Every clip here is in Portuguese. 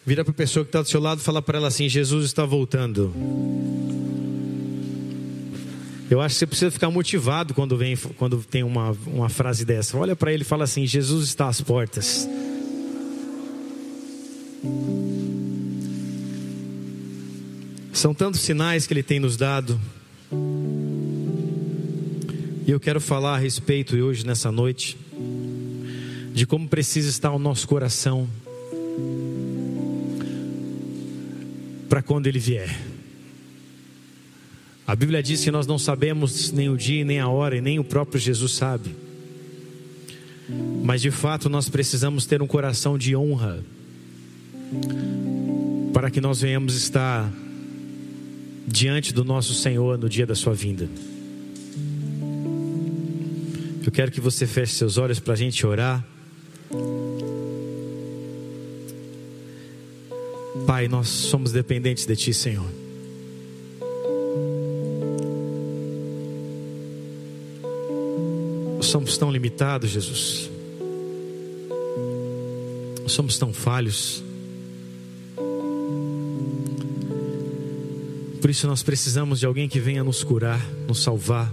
Vira para a pessoa que está do seu lado e fala para ela assim: Jesus está voltando. Eu acho que você precisa ficar motivado quando tem uma frase dessa. Olha para ele e fala assim: Jesus está às portas. São tantos sinais que Ele tem nos dado. E eu quero falar a respeito hoje, nessa noite, de como precisa estar o nosso coração para quando Ele vier. A Bíblia diz que nós não sabemos nem o dia, nem a hora, e nem o próprio Jesus sabe. Mas de fato nós precisamos ter um coração de honra, para que nós venhamos estar diante do nosso Senhor no dia da sua vinda. Eu quero que você feche seus olhos para a gente orar. Pai, nós somos dependentes de Ti, Senhor. Somos tão limitados, Jesus. Somos tão falhos. Por isso nós precisamos de alguém que venha nos curar, nos salvar.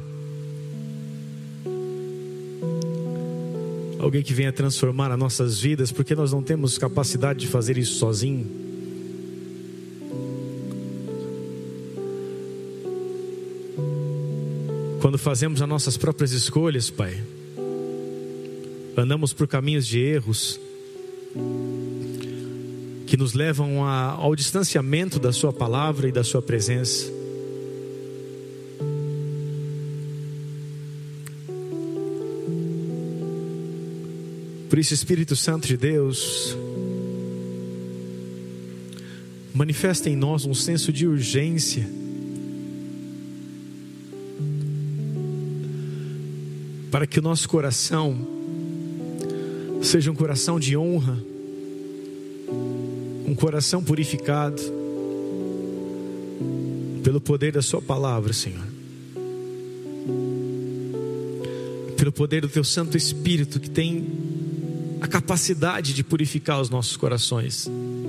Alguém que venha transformar as nossas vidas, porque nós não temos capacidade de fazer isso sozinho. Quando fazemos as nossas próprias escolhas, Pai, andamos por caminhos de erros que nos levam ao distanciamento da Sua palavra e da Sua presença. Por isso, Espírito Santo de Deus, manifesta em nós um senso de urgência, para que o nosso coração seja um coração de honra, um coração purificado pelo poder da Sua palavra, Senhor, pelo poder do Teu Santo Espírito, que tem a capacidade de purificar os nossos corações.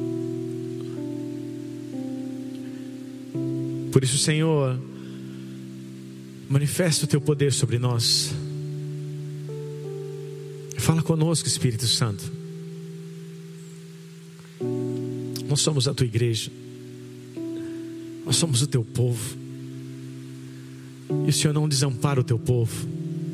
Por isso, Senhor, manifesta o Teu poder sobre nós. Fala conosco, Espírito Santo. Nós somos a Tua igreja, nós somos o Teu povo, e o Senhor não desampara o Teu povo.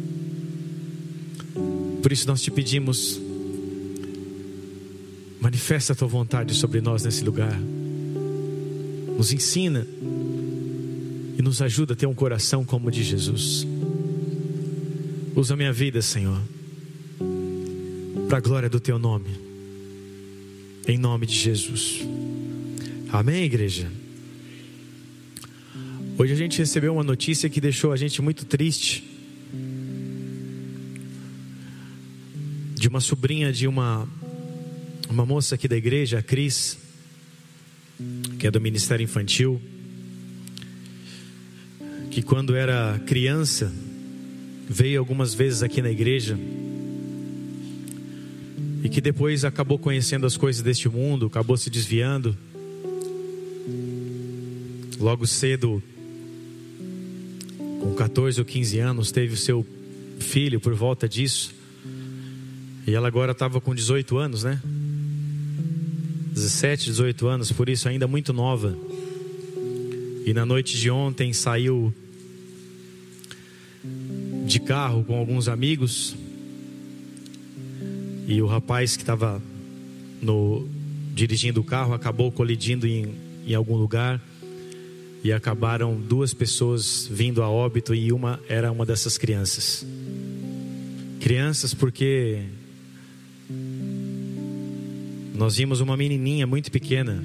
Por isso nós Te pedimos, manifesta a Tua vontade sobre nós nesse lugar. Nos ensina e nos ajuda a ter um coração como o de Jesus. Usa a minha vida, Senhor, para a glória do Teu nome, em nome de Jesus. Amém, igreja? Hoje a gente recebeu uma notícia que deixou a gente muito triste, de uma sobrinha de uma moça aqui da igreja, a Cris, que é do Ministério Infantil, que quando era criança veio algumas vezes aqui na igreja, e que depois acabou conhecendo as coisas deste mundo, acabou se desviando. Logo cedo, com 14 ou 15 anos, teve o seu filho por volta disso, e ela agora estava com 18 anos, né? 17, 18 anos, por isso ainda muito nova. E na noite de ontem saiu de carro com alguns amigos, e o rapaz que estava dirigindo o carro acabou colidindo em algum lugar, e acabaram 2 pessoas vindo a óbito, e era uma dessas crianças. Crianças porque nós vimos uma menininha muito pequena,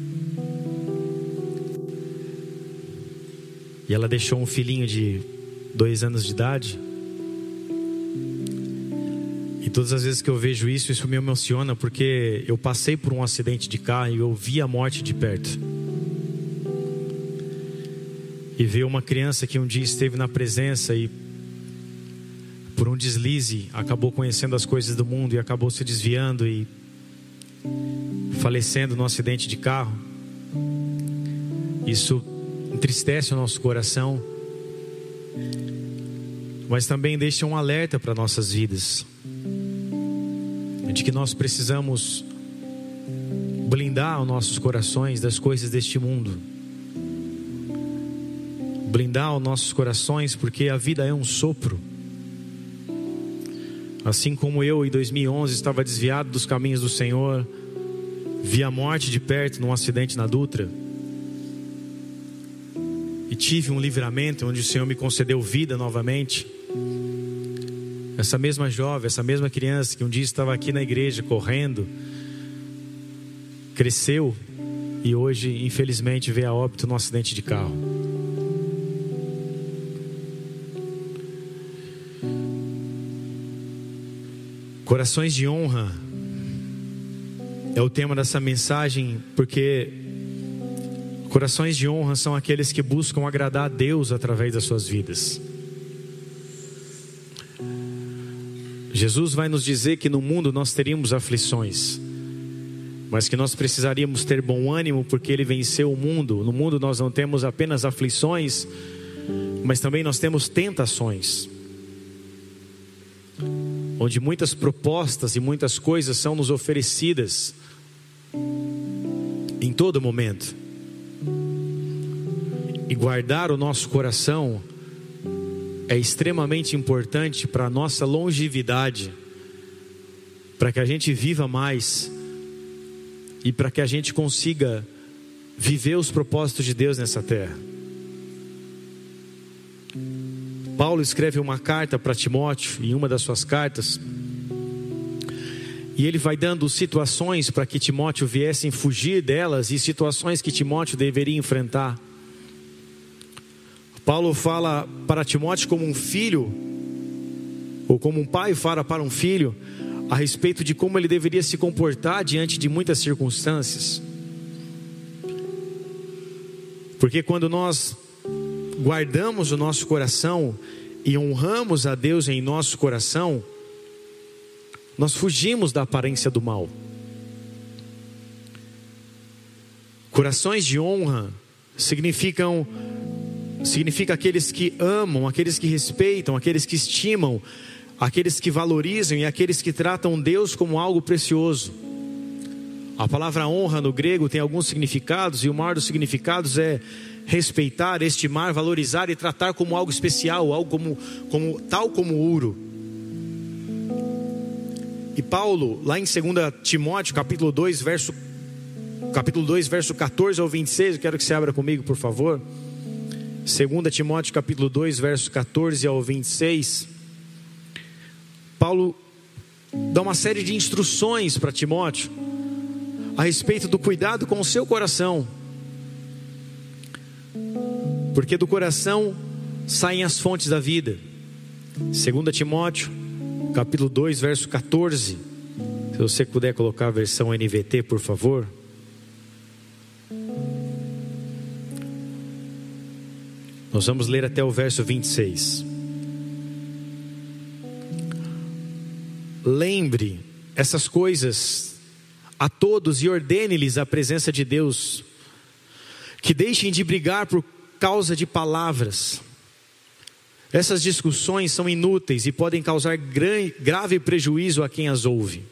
e ela deixou um filhinho de 2 anos de idade. E todas as vezes que eu vejo isso me emociona, porque eu passei por um acidente de carro e eu vi a morte de perto. E ver uma criança que um dia esteve na presença e por um deslize acabou conhecendo as coisas do mundo e acabou se desviando, e falecendo num acidente de carro. Isso entristece o nosso coração, mas também deixa um alerta para nossas vidas, de que nós precisamos blindar os nossos corações das coisas deste mundo. Blindar os nossos corações, porque a vida é um sopro. Assim como eu em 2011 estava desviado dos caminhos do Senhor, vi a morte de perto num acidente na Dutra, e tive um livramento onde o Senhor me concedeu vida novamente. Essa mesma jovem, essa mesma criança que um dia estava aqui na igreja correndo, cresceu e hoje infelizmente veio a óbito num acidente de carro. Corações de honra é o tema dessa mensagem, porque corações de honra são aqueles que buscam agradar a Deus através das suas vidas. Jesus vai nos dizer que no mundo nós teríamos aflições, mas que nós precisaríamos ter bom ânimo, porque Ele venceu o mundo. No mundo nós não temos apenas aflições, mas também nós temos tentações, onde muitas propostas e muitas coisas são nos oferecidas em todo momento. E guardar o nosso coração é extremamente importante para a nossa longevidade, para que a gente viva mais e para que a gente consiga viver os propósitos de Deus nessa terra. Paulo escreve uma carta para Timóteo, em uma das suas cartas, e ele vai dando situações para que Timóteo viesse fugir delas, e situações que Timóteo deveria enfrentar. Paulo fala para Timóteo como um filho, ou como um pai fala para um filho, a respeito de como ele deveria se comportar diante de muitas circunstâncias. Porque quando nós guardamos o nosso coração e honramos a Deus em nosso coração, nós fugimos da aparência do mal. Corações de honra significa aqueles que amam, aqueles que respeitam, aqueles que estimam, aqueles que valorizam e aqueles que tratam Deus como algo precioso. A palavra honra no grego tem alguns significados, e o maior dos significados é respeitar, estimar, valorizar e tratar como algo especial, algo tal como ouro. E Paulo, lá em 2 Timóteo, capítulo 2, verso 14 ao 26, eu quero que você abra comigo, por favor. 2 Timóteo, capítulo 2, verso 14 ao 26. Paulo dá uma série de instruções para Timóteo a respeito do cuidado com o seu coração, porque do coração saem as fontes da vida. 2 Timóteo, capítulo 2, verso 14. Se você puder colocar a versão NVT, por favor. Nós vamos ler até o verso 26. Lembre essas coisas a todos e ordene-lhes a presença de Deus, que deixem de brigar por causa de palavras. Essas discussões são inúteis e podem causar grave prejuízo a quem as ouve.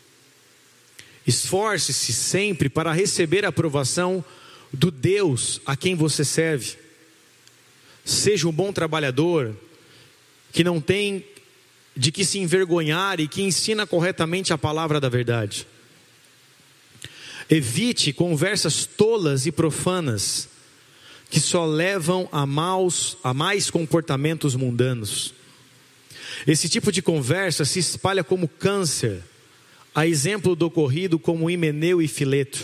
Esforce-se sempre para receber a aprovação do Deus a quem você serve. Seja um bom trabalhador, que não tem de que se envergonhar e que ensina corretamente a palavra da verdade. Evite conversas tolas e profanas, que só levam a mais comportamentos mundanos. Esse tipo de conversa se espalha como câncer, a exemplo do ocorrido como Himeneu e Fileto.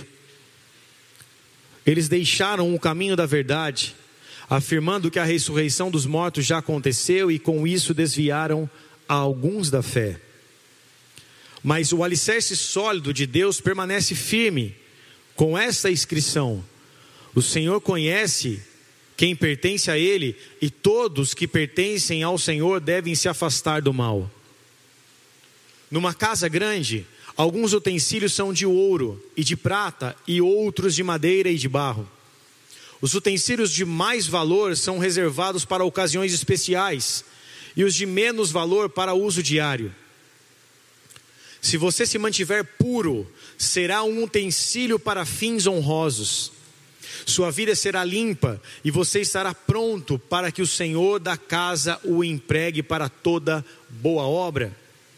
Eles deixaram o caminho da verdade, afirmando que a ressurreição dos mortos já aconteceu, e com isso desviaram a alguns da fé. Mas o alicerce sólido de Deus permanece firme, com esta inscrição: o Senhor conhece quem pertence a Ele, e todos que pertencem ao Senhor devem se afastar do mal. Numa casa grande, Alguns utensílios são de ouro e de prata, e outros de madeira e de barro. Os utensílios de mais valor são reservados para ocasiões especiais, e os de menos valor para uso diário. Se você se mantiver puro, será um utensílio para fins honrosos. Sua vida será limpa e você estará pronto para que o Senhor da casa o empregue para toda boa obra.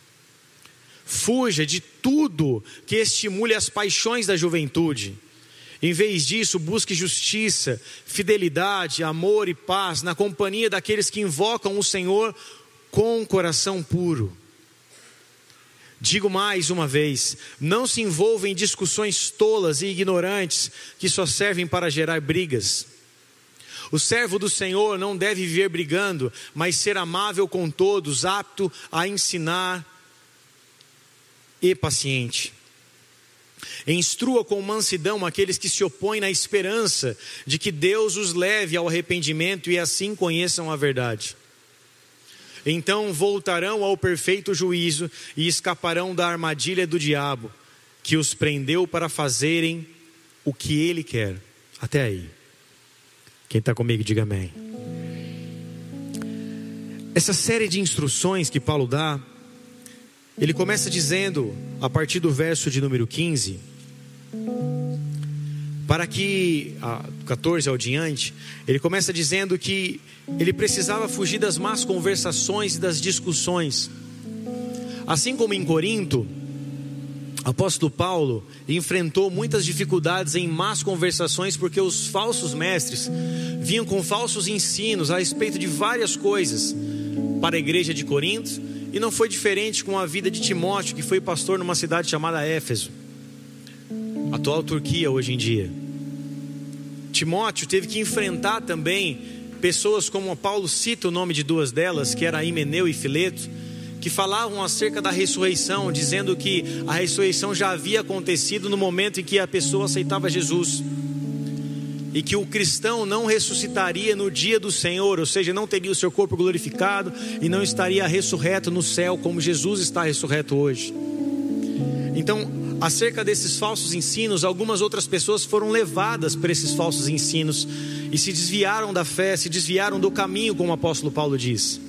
Fuja de tudo que estimule as paixões da juventude. Em vez disso, busque justiça, fidelidade, amor e paz na companhia daqueles que invocam o Senhor com um coração puro. Digo mais uma vez, não se envolva em discussões tolas e ignorantes que só servem para gerar brigas. O servo do Senhor não deve viver brigando, mas ser amável com todos, apto a ensinar e paciente. Instrua com mansidão aqueles que se opõem na esperança de que Deus os leve ao arrependimento e assim conheçam a verdade. Então voltarão ao perfeito juízo e escaparão da armadilha do diabo, que os prendeu para fazerem o que ele quer. Até aí. Quem está comigo, diga amém. Essa série de instruções que Paulo dá, ele começa dizendo, a partir do verso de número 15, para que, 14 ao diante, ele começa dizendo que ele precisava fugir das más conversações e das discussões. Assim como em Corinto, o apóstolo Paulo enfrentou muitas dificuldades em más conversações, porque os falsos mestres vinham com falsos ensinos a respeito de várias coisas para a igreja de Corinto, e não foi diferente com a vida de Timóteo, que foi pastor numa cidade chamada Éfeso, atual Turquia hoje em dia. Timóteo teve que enfrentar também pessoas como Paulo cita o nome de duas delas, que era Himeneu e Fileto, que falavam acerca da ressurreição, dizendo que a ressurreição já havia acontecido no momento em que a pessoa aceitava Jesus, e que o cristão não ressuscitaria no dia do Senhor, ou seja, não teria o seu corpo glorificado e não estaria ressurreto no céu como Jesus está ressurreto hoje. Então, acerca desses falsos ensinos, algumas outras pessoas foram levadas por esses falsos ensinos e se desviaram da fé, se desviaram do caminho, como o apóstolo Paulo diz.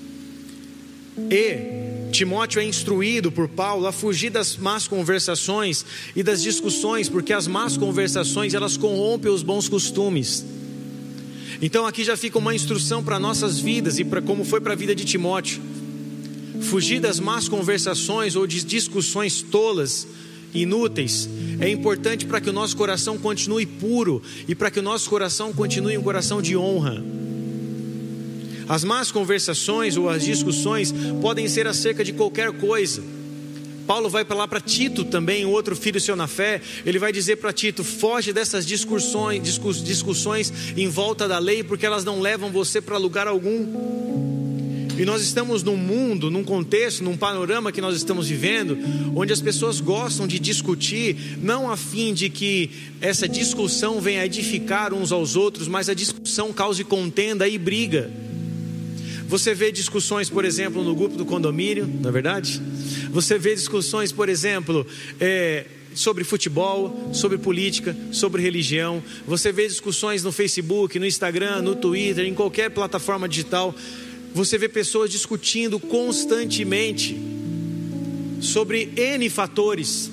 E Timóteo é instruído por Paulo a fugir das más conversações e das discussões, porque as más conversações, elas corrompem os bons costumes. Então aqui já fica uma instrução para nossas vidas e para como foi para a vida de Timóteo. Fugir das más conversações ou de discussões tolas, inúteis, é importante para que o nosso coração continue puro e para que o nosso coração continue um coração de honra. As más conversações ou as discussões podem ser acerca de qualquer coisa. Paulo vai para lá para Tito também, um outro filho seu na fé. Ele vai dizer para Tito: foge dessas discussões em volta da lei, porque elas não levam você para lugar algum. E nós estamos num mundo, num contexto, num panorama que nós estamos vivendo, onde as pessoas gostam de discutir, não a fim de que essa discussão venha edificar uns aos outros, mas a discussão cause contenda e briga. Você vê discussões, por exemplo, no grupo do condomínio, não é verdade? Você vê discussões, por exemplo, sobre futebol, sobre política, sobre religião. Você vê discussões no Facebook, no Instagram, no Twitter, em qualquer plataforma digital. Você vê pessoas discutindo constantemente sobre N fatores.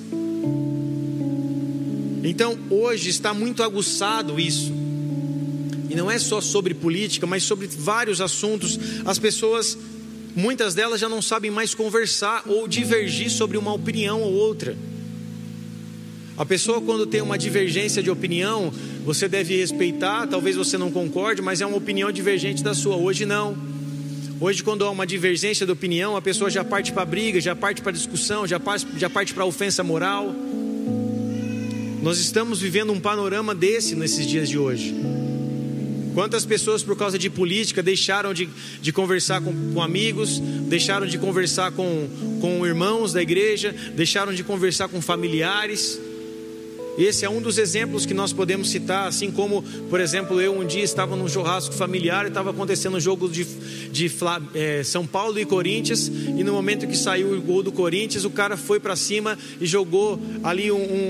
Então hoje está muito aguçado isso. E não é só sobre política, mas sobre vários assuntos. As pessoas, muitas delas já não sabem mais conversar ou divergir sobre uma opinião ou outra. A pessoa, quando tem uma divergência de opinião, você deve respeitar. Talvez você não concorde, mas é uma opinião divergente da sua. Hoje não. Hoje, quando há uma divergência de opinião, a pessoa já parte para a briga, já parte para a discussão, já parte para a ofensa moral. Nós estamos vivendo um panorama desse nesses dias de hoje. Quantas pessoas, por causa de política, deixaram de conversar com amigos, deixaram de conversar com irmãos da igreja, deixaram de conversar com familiares. Esse é um dos exemplos que nós podemos citar, assim como, por exemplo, eu um dia estava num churrasco familiar e estava acontecendo um jogo de São Paulo e Corinthians, e no momento que saiu o gol do Corinthians, o cara foi para cima e jogou ali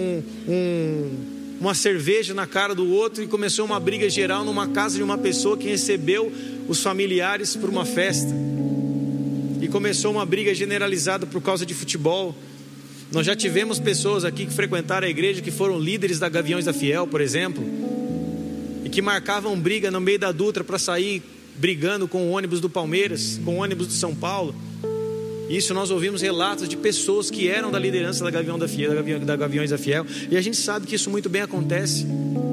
uma cerveja na cara do outro, e começou uma briga geral numa casa de uma pessoa que recebeu os familiares para uma festa, e começou uma briga generalizada por causa de futebol. Nós já tivemos pessoas aqui que frequentaram a igreja, que foram líderes da Gaviões da Fiel, por exemplo, e que marcavam briga no meio da Dutra para sair brigando com o ônibus do Palmeiras, com o ônibus de São Paulo. Isso nós ouvimos relatos de pessoas que eram da liderança da Gaviões da Fiel, e a gente sabe que isso muito bem acontece.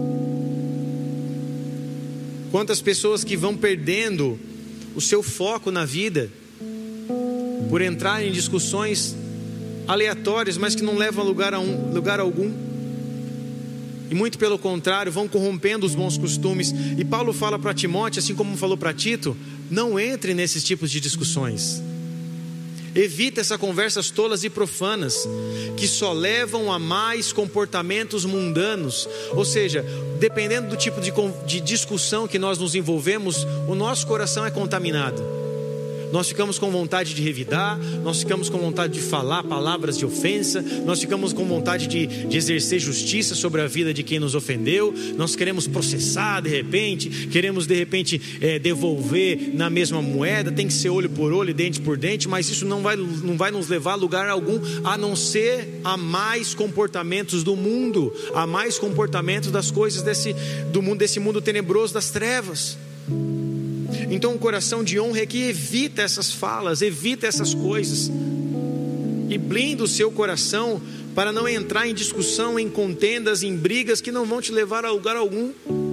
Quantas pessoas que vão perdendo o seu foco na vida por entrar em discussões aleatórias, mas que não levam a lugar algum, e muito pelo contrário, vão corrompendo os bons costumes. E Paulo fala para Timóteo, assim como falou para Tito: não entre nesses tipos de discussões. Evita essas conversas tolas e profanas, que só levam a mais comportamentos mundanos. Ou seja, dependendo do tipo de discussão que nós nos envolvemos, o nosso coração é contaminado. Nós ficamos com vontade de revidar, nós ficamos com vontade de falar palavras de ofensa, nós ficamos com vontade de exercer justiça sobre a vida de quem nos ofendeu. Nós queremos processar de repente, queremos de repente devolver na mesma moeda. Tem que ser olho por olho, dente por dente, mas isso não vai nos levar a lugar algum, a não ser a mais comportamentos do mundo, a mais comportamentos das coisas desse mundo tenebroso das trevas. Então, um coração de honra é que evita essas falas, evita essas coisas, e blinda o seu coração para não entrar em discussão, em contendas, em brigas que não vão te levar a lugar algum.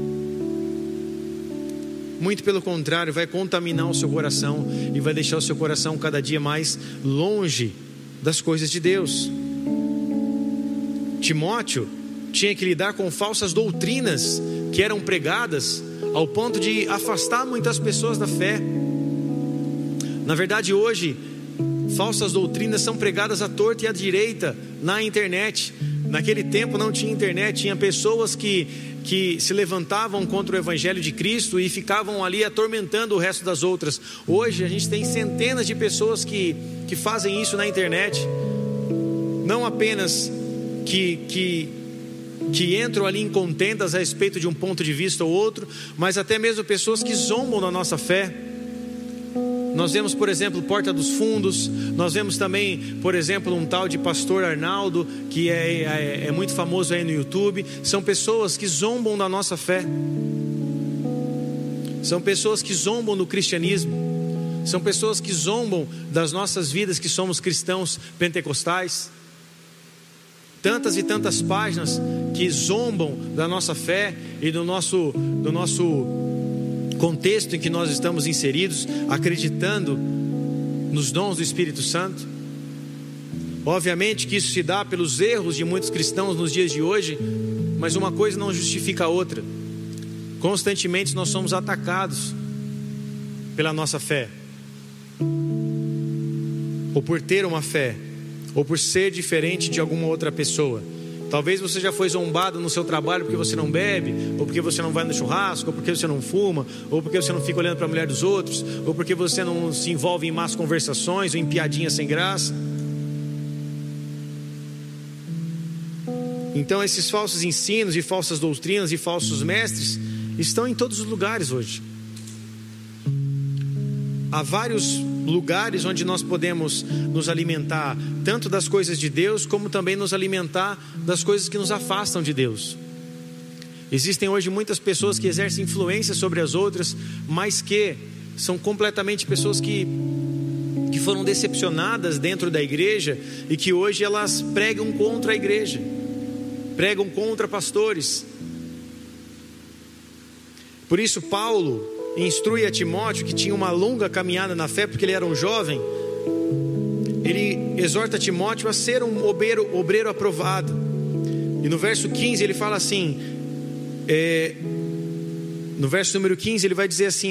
Muito pelo contrário, vai contaminar o seu coração e vai deixar o seu coração cada dia mais longe das coisas de Deus. Timóteo tinha que lidar com falsas doutrinas que eram pregadas ao ponto de afastar muitas pessoas da fé. Na verdade, hoje, falsas doutrinas são pregadas à torta e à direita na internet. Naquele tempo não tinha internet, tinha pessoas que se levantavam contra o Evangelho de Cristo e ficavam ali atormentando o resto das outras. Hoje a gente tem centenas de pessoas que fazem isso na internet. Não apenas que entram ali em contendas a respeito de um ponto de vista ou outro, mas até mesmo pessoas que zombam da nossa fé. Nós vemos, por exemplo, Porta dos Fundos. Nós vemos também, por exemplo, um tal de Pastor Arnaldo, que é muito famoso aí no YouTube. São pessoas que zombam da nossa fé. São pessoas que zombam do cristianismo. São pessoas que zombam das nossas vidas, que somos cristãos pentecostais. Tantas e tantas páginas que zombam da nossa fé e do nosso contexto em que nós estamos inseridos, acreditando nos dons do Espírito Santo. Obviamente que isso se dá pelos erros de muitos cristãos nos dias de hoje, mas uma coisa não justifica a outra. Constantemente nós somos atacados pela nossa fé, ou por ter uma fé, ou por ser diferente de alguma outra pessoa. Talvez você já foi zombado no seu trabalho porque você não bebe, ou porque você não vai no churrasco, ou porque você não fuma, ou porque você não fica olhando para a mulher dos outros, ou porque você não se envolve em más conversações ou em piadinhas sem graça. Então esses falsos ensinos e falsas doutrinas e falsos mestres estão em todos os lugares hoje. Há vários lugares onde nós podemos nos alimentar tanto das coisas de Deus, como também nos alimentar das coisas que nos afastam de Deus. Existem hoje muitas pessoas que exercem influência sobre as outras, mas que são completamente pessoas que foram decepcionadas dentro da igreja e que hoje elas pregam contra a igreja, pregam contra pastores. Por isso Paulo instrui a Timóteo, que tinha uma longa caminhada na fé, porque ele era um jovem. Ele exorta Timóteo a ser um obreiro aprovado. E no verso 15 ele fala assim, no verso número 15 ele vai dizer assim,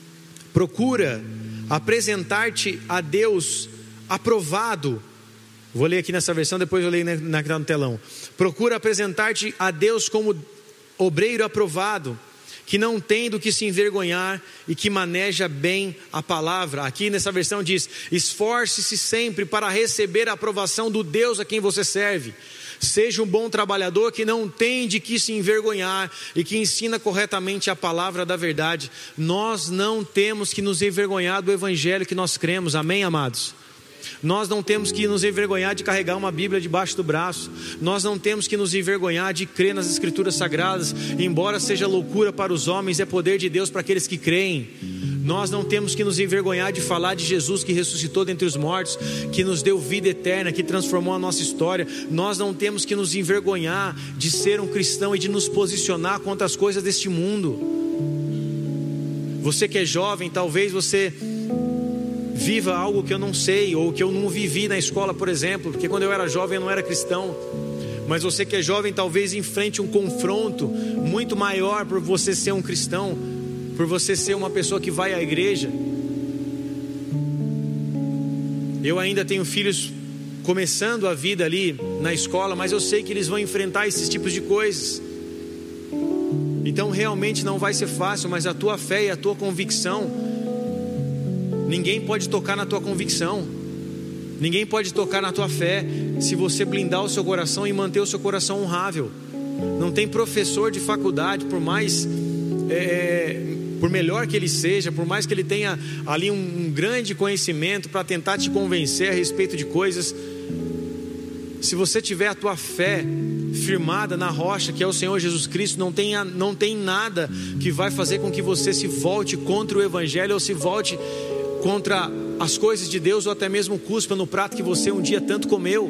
procura apresentar-te a Deus aprovado Vou ler aqui nessa versão, depois eu leio na que está no telão. Procura apresentar-te a Deus como obreiro aprovado, que não tem do que se envergonhar e que maneja bem a palavra. Aqui nessa versão diz: esforce-se sempre para receber a aprovação do Deus a quem você serve. Seja um bom trabalhador que não tem de que se envergonhar e que ensina corretamente a palavra da verdade. Nós não temos que nos envergonhar do evangelho que nós cremos, amém, amados? Nós não temos que nos envergonhar de carregar uma Bíblia debaixo do braço. Nós não temos que nos envergonhar de crer nas Escrituras Sagradas. Embora seja loucura para os homens, é poder de Deus para aqueles que creem. Nós não temos que nos envergonhar de falar de Jesus que ressuscitou dentre os mortos, que nos deu vida eterna, que transformou a nossa história. Nós não temos que nos envergonhar de ser um cristão e de nos posicionar contra as coisas deste mundo. Você que é jovem, talvez você viva algo que eu não sei, ou que eu não vivi na escola, por exemplo, porque quando eu era jovem eu não era cristão. Mas você que é jovem talvez enfrente um confronto muito maior por você ser um cristão, por você ser uma pessoa que vai à igreja. Eu ainda tenho filhos começando a vida ali na escola, mas eu sei que eles vão enfrentar esses tipos de coisas. Então realmente não vai ser fácil, mas a tua fé e a tua convicção, ninguém pode tocar na tua convicção, ninguém pode tocar na tua fé, se você blindar o seu coração e manter o seu coração honrável. Não tem professor de faculdade, por melhor que ele seja, por mais que ele tenha ali um grande conhecimento para tentar te convencer a respeito de coisas, se você tiver a tua fé firmada na rocha que é o Senhor Jesus Cristo, não tem nada que vai fazer com que você se volte contra o evangelho, ou se volte contra as coisas de Deus, ou até mesmo cuspa no prato que você um dia tanto comeu.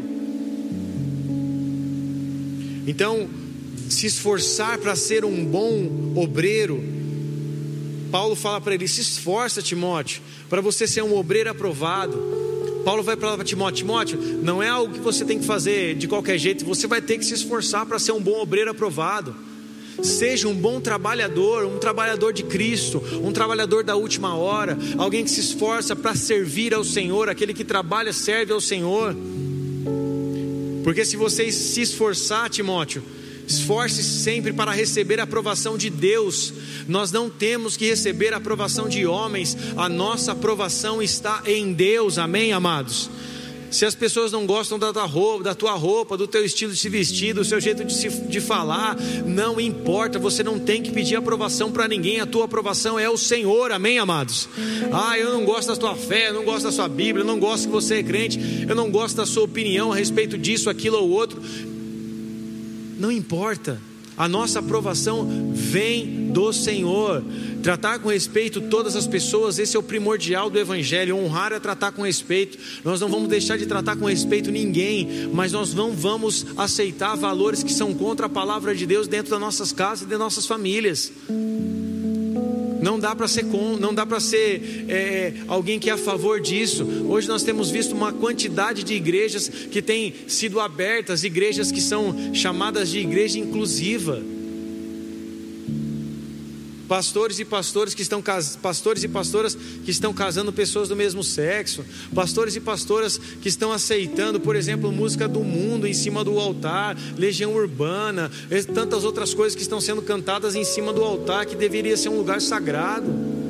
Então, se esforçar para ser um bom obreiro, Paulo fala para ele: se esforça, Timóteo, para você ser um obreiro aprovado. Paulo vai falar para Timóteo: Timóteo, não é algo que você tem que fazer de qualquer jeito, você vai ter que se esforçar para ser um bom obreiro aprovado. Seja um bom trabalhador, um trabalhador de Cristo, um trabalhador da última hora, alguém que se esforça para servir ao Senhor. Aquele que trabalha serve ao Senhor. Porque se você se esforçar, Timóteo, esforce-se sempre para receber a aprovação de Deus. Nós não temos que receber a aprovação de homens, a nossa aprovação está em Deus, amém, amados? Se as pessoas não gostam da tua roupa, do teu estilo de se vestir, do seu jeito de falar, não importa, você não tem que pedir aprovação para ninguém. A tua aprovação é o Senhor, amém, amados? Eu não gosto da tua fé, eu não gosto da sua Bíblia, eu não gosto que você é crente, eu não gosto da sua opinião a respeito disso, aquilo ou outro. Não importa, a nossa aprovação vem do Senhor. Tratar com respeito todas as pessoas, esse é o primordial do evangelho. Honrar é tratar com respeito. Nós não vamos deixar de tratar com respeito ninguém, mas nós não vamos aceitar valores que são contra a palavra de Deus dentro das nossas casas e das nossas famílias. Não dá para ser alguém que é a favor disso. Hoje nós temos visto uma quantidade de igrejas que têm sido abertas, igrejas que são chamadas de igreja inclusiva. Pastores e pastoras que estão casando pessoas do mesmo sexo, pastores e pastoras que estão aceitando, por exemplo, música do mundo em cima do altar, legião urbana, tantas outras coisas que estão sendo cantadas em cima do altar, que deveria ser um lugar sagrado.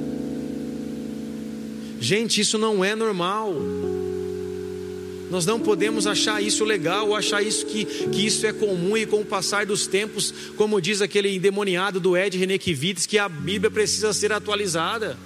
Gente, isso não é normal. Nós não podemos achar isso legal, ou achar isso que isso é comum, e com o passar dos tempos, como diz aquele endemoniado do Ed Renekiewicz, que a Bíblia precisa ser atualizada.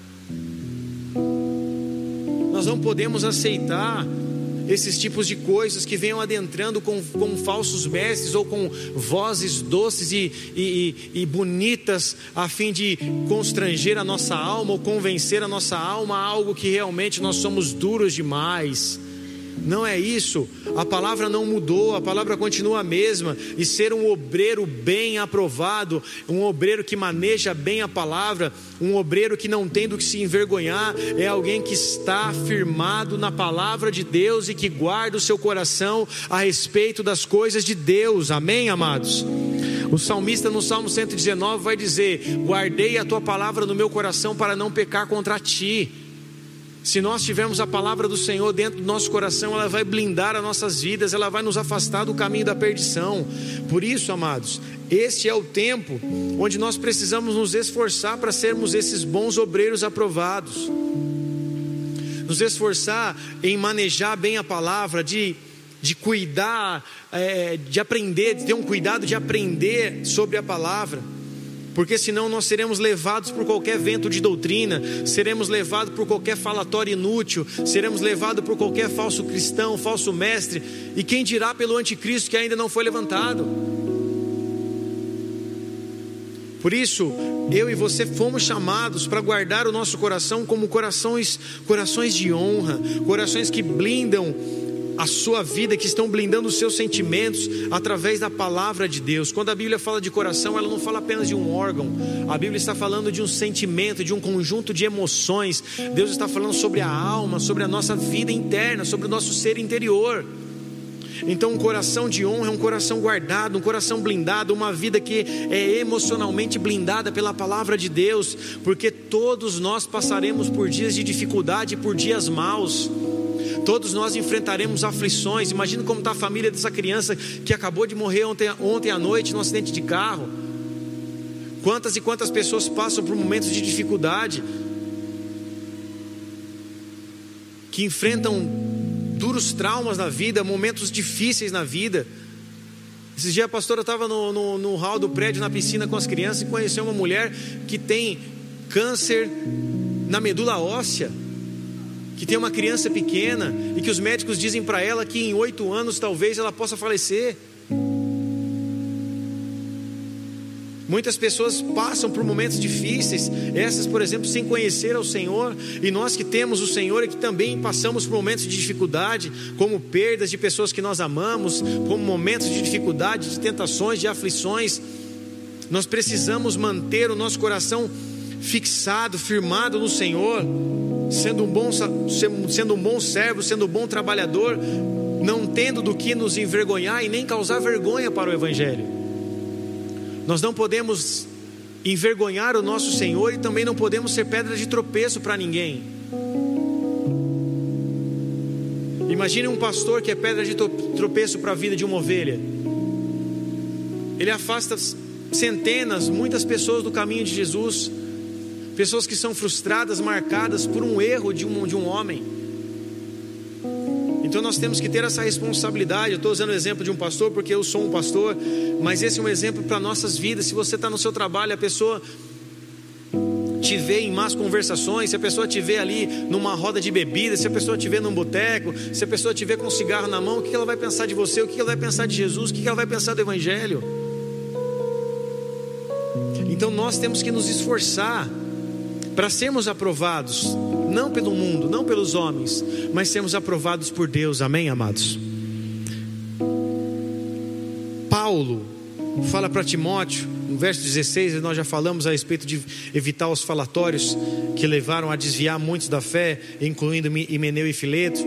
Nós não podemos aceitar esses tipos de coisas que venham adentrando com falsos mestres, ou com vozes doces e bonitas, a fim de constranger a nossa alma, ou convencer a nossa alma a algo que realmente nós somos duros demais. Não é isso, a palavra não mudou, a palavra continua a mesma. E ser um obreiro bem aprovado, um obreiro que maneja bem a palavra, um obreiro que não tem do que se envergonhar, é alguém que está firmado na palavra de Deus e que guarda o seu coração a respeito das coisas de Deus, amém, amados? O salmista no Salmo 119 vai dizer: guardei a tua palavra no meu coração para não pecar contra ti. Se nós tivermos a palavra do Senhor dentro do nosso coração, ela vai blindar as nossas vidas, ela vai nos afastar do caminho da perdição. Por isso, amados, este é o tempo onde nós precisamos nos esforçar para sermos esses bons obreiros aprovados. Nos esforçar em manejar bem a palavra, de cuidar, de aprender, de ter um cuidado de aprender sobre a palavra. Porque senão nós seremos levados por qualquer vento de doutrina, seremos levados por qualquer falatório inútil, seremos levados por qualquer falso cristão, falso mestre, e quem dirá pelo anticristo que ainda não foi levantado. Por isso, eu e você fomos chamados para guardar o nosso coração como corações de honra, corações que blindam a sua vida, que estão blindando os seus sentimentos através da palavra de Deus. Quando a Bíblia fala de coração, ela não fala apenas de um órgão. A Bíblia está falando de um sentimento, de um conjunto de emoções. Deus está falando sobre a alma, sobre a nossa vida interna, sobre o nosso ser interior. Então um coração de honra é um coração guardado, um coração blindado, uma vida que é emocionalmente blindada pela palavra de Deus. Porque todos nós passaremos por dias de dificuldade, por dias maus. Todos nós enfrentaremos aflições. Imagina como está a família dessa criança que acabou de morrer ontem à noite num acidente de carro. Quantas e quantas pessoas passam por momentos de dificuldade, que enfrentam duros traumas na vida, momentos difíceis na vida. Esses dias a pastora estava no hall do prédio, na piscina com as crianças, e conheceu uma mulher que tem câncer na medula óssea, que tem uma criança pequena e que os médicos dizem para ela que em 8 anos talvez ela possa falecer. Muitas pessoas passam por momentos difíceis, essas por exemplo sem conhecer ao Senhor, e nós que temos o Senhor e que também passamos por momentos de dificuldade, como perdas de pessoas que nós amamos, como momentos de dificuldade, de tentações, de aflições. Nós precisamos manter o nosso coração fixado, firmado no Senhor, sendo um bom servo, sendo um bom trabalhador, não tendo do que nos envergonhar e nem causar vergonha para o Evangelho. Nós não podemos envergonhar o nosso Senhor e também não podemos ser pedra de tropeço para ninguém. Imagine um pastor que é pedra de tropeço para a vida de uma ovelha. Ele afasta centenas, muitas pessoas do caminho de Jesus. Pessoas que são frustradas, marcadas por um erro de um homem. Então nós temos que ter essa responsabilidade. Eu estou usando o exemplo de um pastor porque eu sou um pastor, mas esse é um exemplo para nossas vidas. Se você está no seu trabalho, a pessoa te vê em más conversações, se a pessoa te vê ali numa roda de bebida, se a pessoa te vê num boteco, se a pessoa te vê com um cigarro na mão, o que ela vai pensar de você? O que ela vai pensar de Jesus? O que ela vai pensar do Evangelho? Então nós temos que nos esforçar para sermos aprovados, não pelo mundo, não pelos homens, mas sermos aprovados por Deus. Amém, amados? Paulo fala para Timóteo, no verso 16, nós já falamos a respeito de evitar os falatórios que levaram a desviar muitos da fé, incluindo Himeneu e Fileto.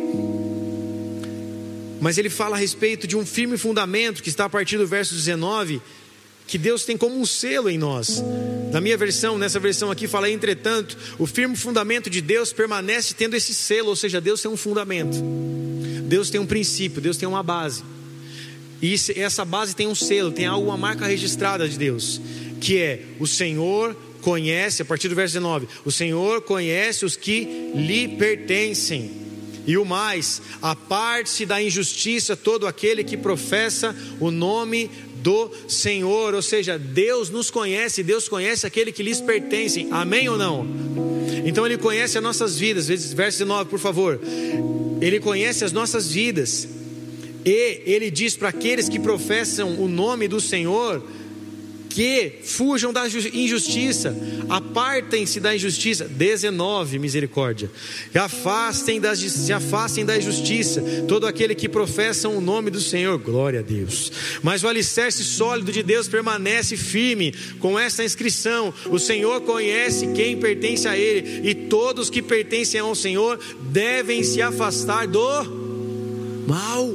Mas ele fala a respeito de um firme fundamento que está a partir do verso 19, que Deus tem como um selo em nós. Na minha versão, nessa versão aqui fala: entretanto, o firme fundamento de Deus permanece tendo esse selo. Ou seja, Deus tem um fundamento, Deus tem um princípio, Deus tem uma base. E essa base tem um selo, tem uma marca registrada de Deus, que é: o Senhor conhece, a partir do verso 19, o Senhor conhece os que lhe pertencem. E o mais, aparte-se da injustiça todo aquele que professa o nome do Senhor. Ou seja, Deus nos conhece, Deus conhece aquele que lhes pertencem. Amém ou não? Então Ele conhece as nossas vidas. Verso 19, por favor. Ele conhece as nossas vidas, e Ele diz para aqueles que professam o nome do Senhor que fujam da injustiça, apartem-se da injustiça. 19, misericórdia. Se afastem da injustiça todo aquele que professa o nome do Senhor. Glória a Deus. Mas o alicerce sólido de Deus permanece firme com esta inscrição: o Senhor conhece quem pertence a Ele, e todos que pertencem ao Senhor devem se afastar do mal.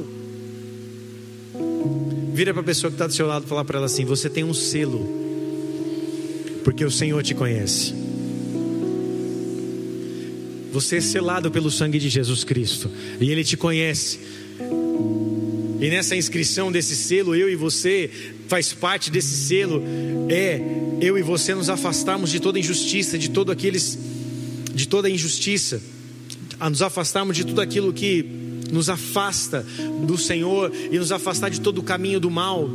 Vira para a pessoa que está do seu lado e fala para ela assim: você tem um selo, porque o Senhor te conhece. Você é selado pelo sangue de Jesus Cristo, e Ele te conhece. E nessa inscrição desse selo, eu e você faz parte desse selo. Eu e você nos afastarmos de toda injustiça, de toda injustiça, a nos afastarmos de tudo aquilo que nos afasta do Senhor, e nos afastar de todo o caminho do mal,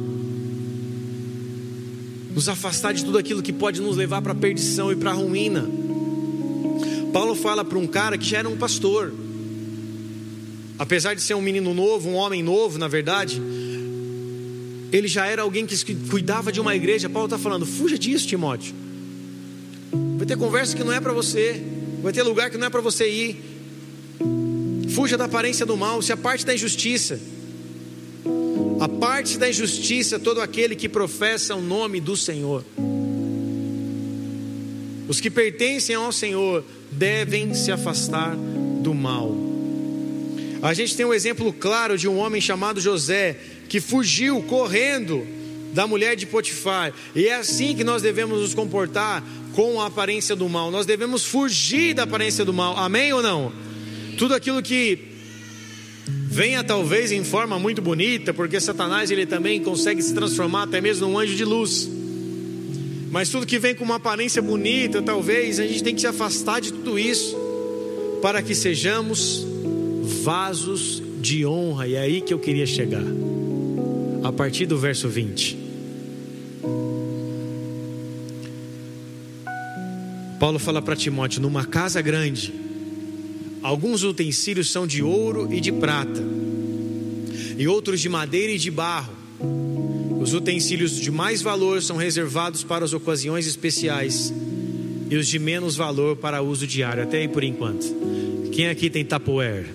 nos afastar de tudo aquilo que pode nos levar para a perdição e para a ruína. Paulo fala para um cara que já era um pastor, apesar de ser um menino novo, um homem novo, na verdade, ele já era alguém que cuidava de uma igreja. Paulo está falando: fuja disso, Timóteo. Vai ter conversa que não é para você, vai ter lugar que não é para você ir. Fuja da aparência do mal, se aparte da injustiça. A parte da injustiça todo aquele que professa o nome do Senhor. Os que pertencem ao Senhor devem se afastar do mal. A gente tem um exemplo claro de um homem chamado José, que fugiu correndo da mulher de Potifar. E é assim que nós devemos nos comportar com a aparência do mal. Nós devemos fugir da aparência do mal. Amém ou não? Tudo aquilo que venha talvez em forma muito bonita, porque Satanás ele também consegue se transformar até mesmo num anjo de luz. Mas tudo que vem com uma aparência bonita, talvez a gente tem que se afastar de tudo isso, para que sejamos vasos de honra. E é aí que eu queria chegar, a partir do verso 20. Paulo fala para Timóteo: numa casa grande, alguns utensílios são de ouro e de prata, e outros de madeira e de barro. Os utensílios de mais valor são reservados para as ocasiões especiais, e os de menos valor para uso diário. Até aí por enquanto. Quem aqui tem Tupperware?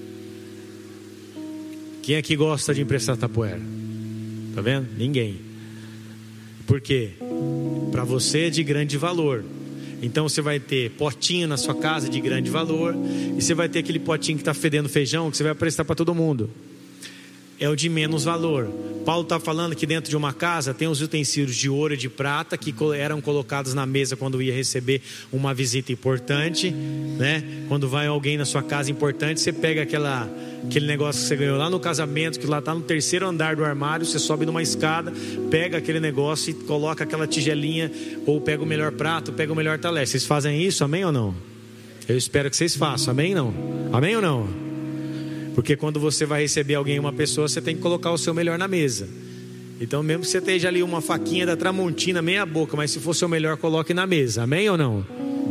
Quem aqui gosta de emprestar Tupperware? Tá vendo? Ninguém. Por quê? Para você é de grande valor. Então você vai ter potinho na sua casa de grande valor, e você vai ter aquele potinho que está fedendo feijão, que você vai prestar para todo mundo. É o de menos valor. Paulo está falando que dentro de uma casa tem os utensílios de ouro e de prata, que eram colocados na mesa quando ia receber uma visita importante, né? Quando vai alguém na sua casa importante, você pega aquele negócio que você ganhou lá no casamento, que lá está no terceiro andar do armário, você sobe numa escada, pega aquele negócio e coloca aquela tigelinha, ou pega o melhor prato, pega o melhor talher. Vocês fazem isso, amém ou não? Eu espero que vocês façam, amém ou não? Amém ou não? Porque quando você vai receber alguém, uma pessoa, você tem que colocar o seu melhor na mesa. Então mesmo que você esteja ali uma faquinha da Tramontina, meia boca, mas se for o seu melhor, coloque na mesa, amém ou não?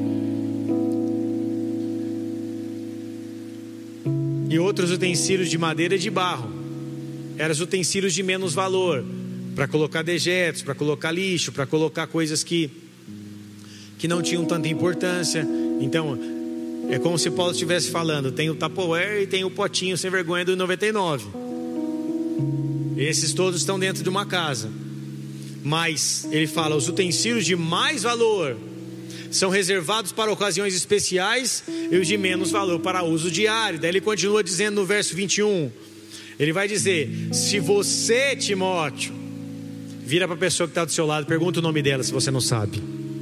E outros utensílios de madeira e de barro, eram os utensílios de menos valor, para colocar dejetos, para colocar lixo, para colocar coisas que não tinham tanta importância. Então é como se Paulo estivesse falando: tem o Tupperware e tem o potinho sem vergonha do 99. Esses todos estão dentro de uma casa. Mas ele fala: os utensílios de mais valor são reservados para ocasiões especiais, e os de menos valor para uso diário. Daí ele continua dizendo no verso 21. Ele vai dizer: se você, Timóteo, vira para a pessoa que está do seu lado, pergunta o nome dela, se você não sabe.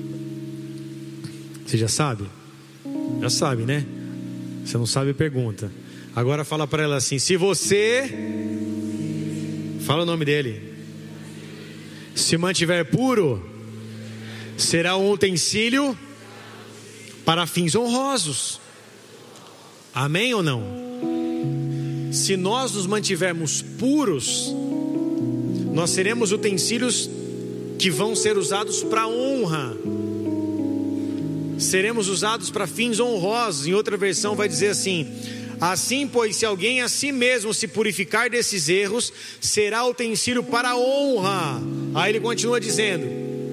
Você já sabe? Já sabe, né? Você não sabe, pergunta. Agora fala para ela assim: se você, fala o nome dele, se mantiver puro, será um utensílio para fins honrosos. Amém ou não? Se nós nos mantivermos puros, nós seremos utensílios que vão ser usados para honra. Seremos usados para fins honrosos. Em outra versão vai dizer assim: assim, pois, se alguém a si mesmo se purificar desses erros, será utensílio para honra. Aí ele continua dizendo: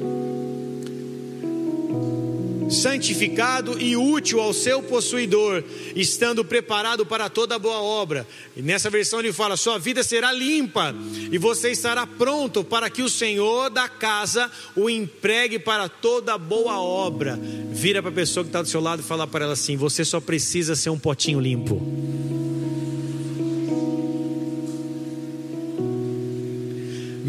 santificado e útil ao seu possuidor, estando preparado para toda boa obra. E nessa versão ele fala: sua vida será limpa, e você estará pronto para que o Senhor da casa o empregue para toda boa obra. Vira para a pessoa que está do seu lado e fala para ela assim: você só precisa ser um potinho limpo.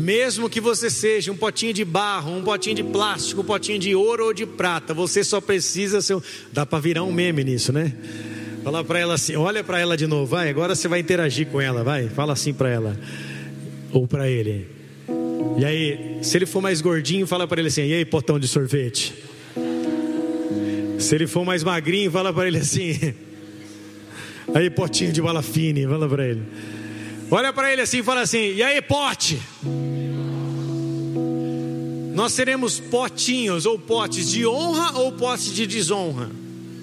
mesmo que você seja um potinho de barro, um potinho de plástico, um potinho de ouro ou de prata, você só precisa ser dá para virar um meme nisso, né? Fala para ela assim, olha para ela de novo, vai, agora você vai interagir com ela, vai, fala assim para ela ou para ele. E aí, se ele for mais gordinho, fala para ele assim, e aí, potão de sorvete? Se ele for mais magrinho, fala para ele assim, aí, potinho de bala fine, fala para ele. Olha para ele assim e fala assim, e aí, pote? Nós seremos potinhos ou potes de honra ou potes de desonra.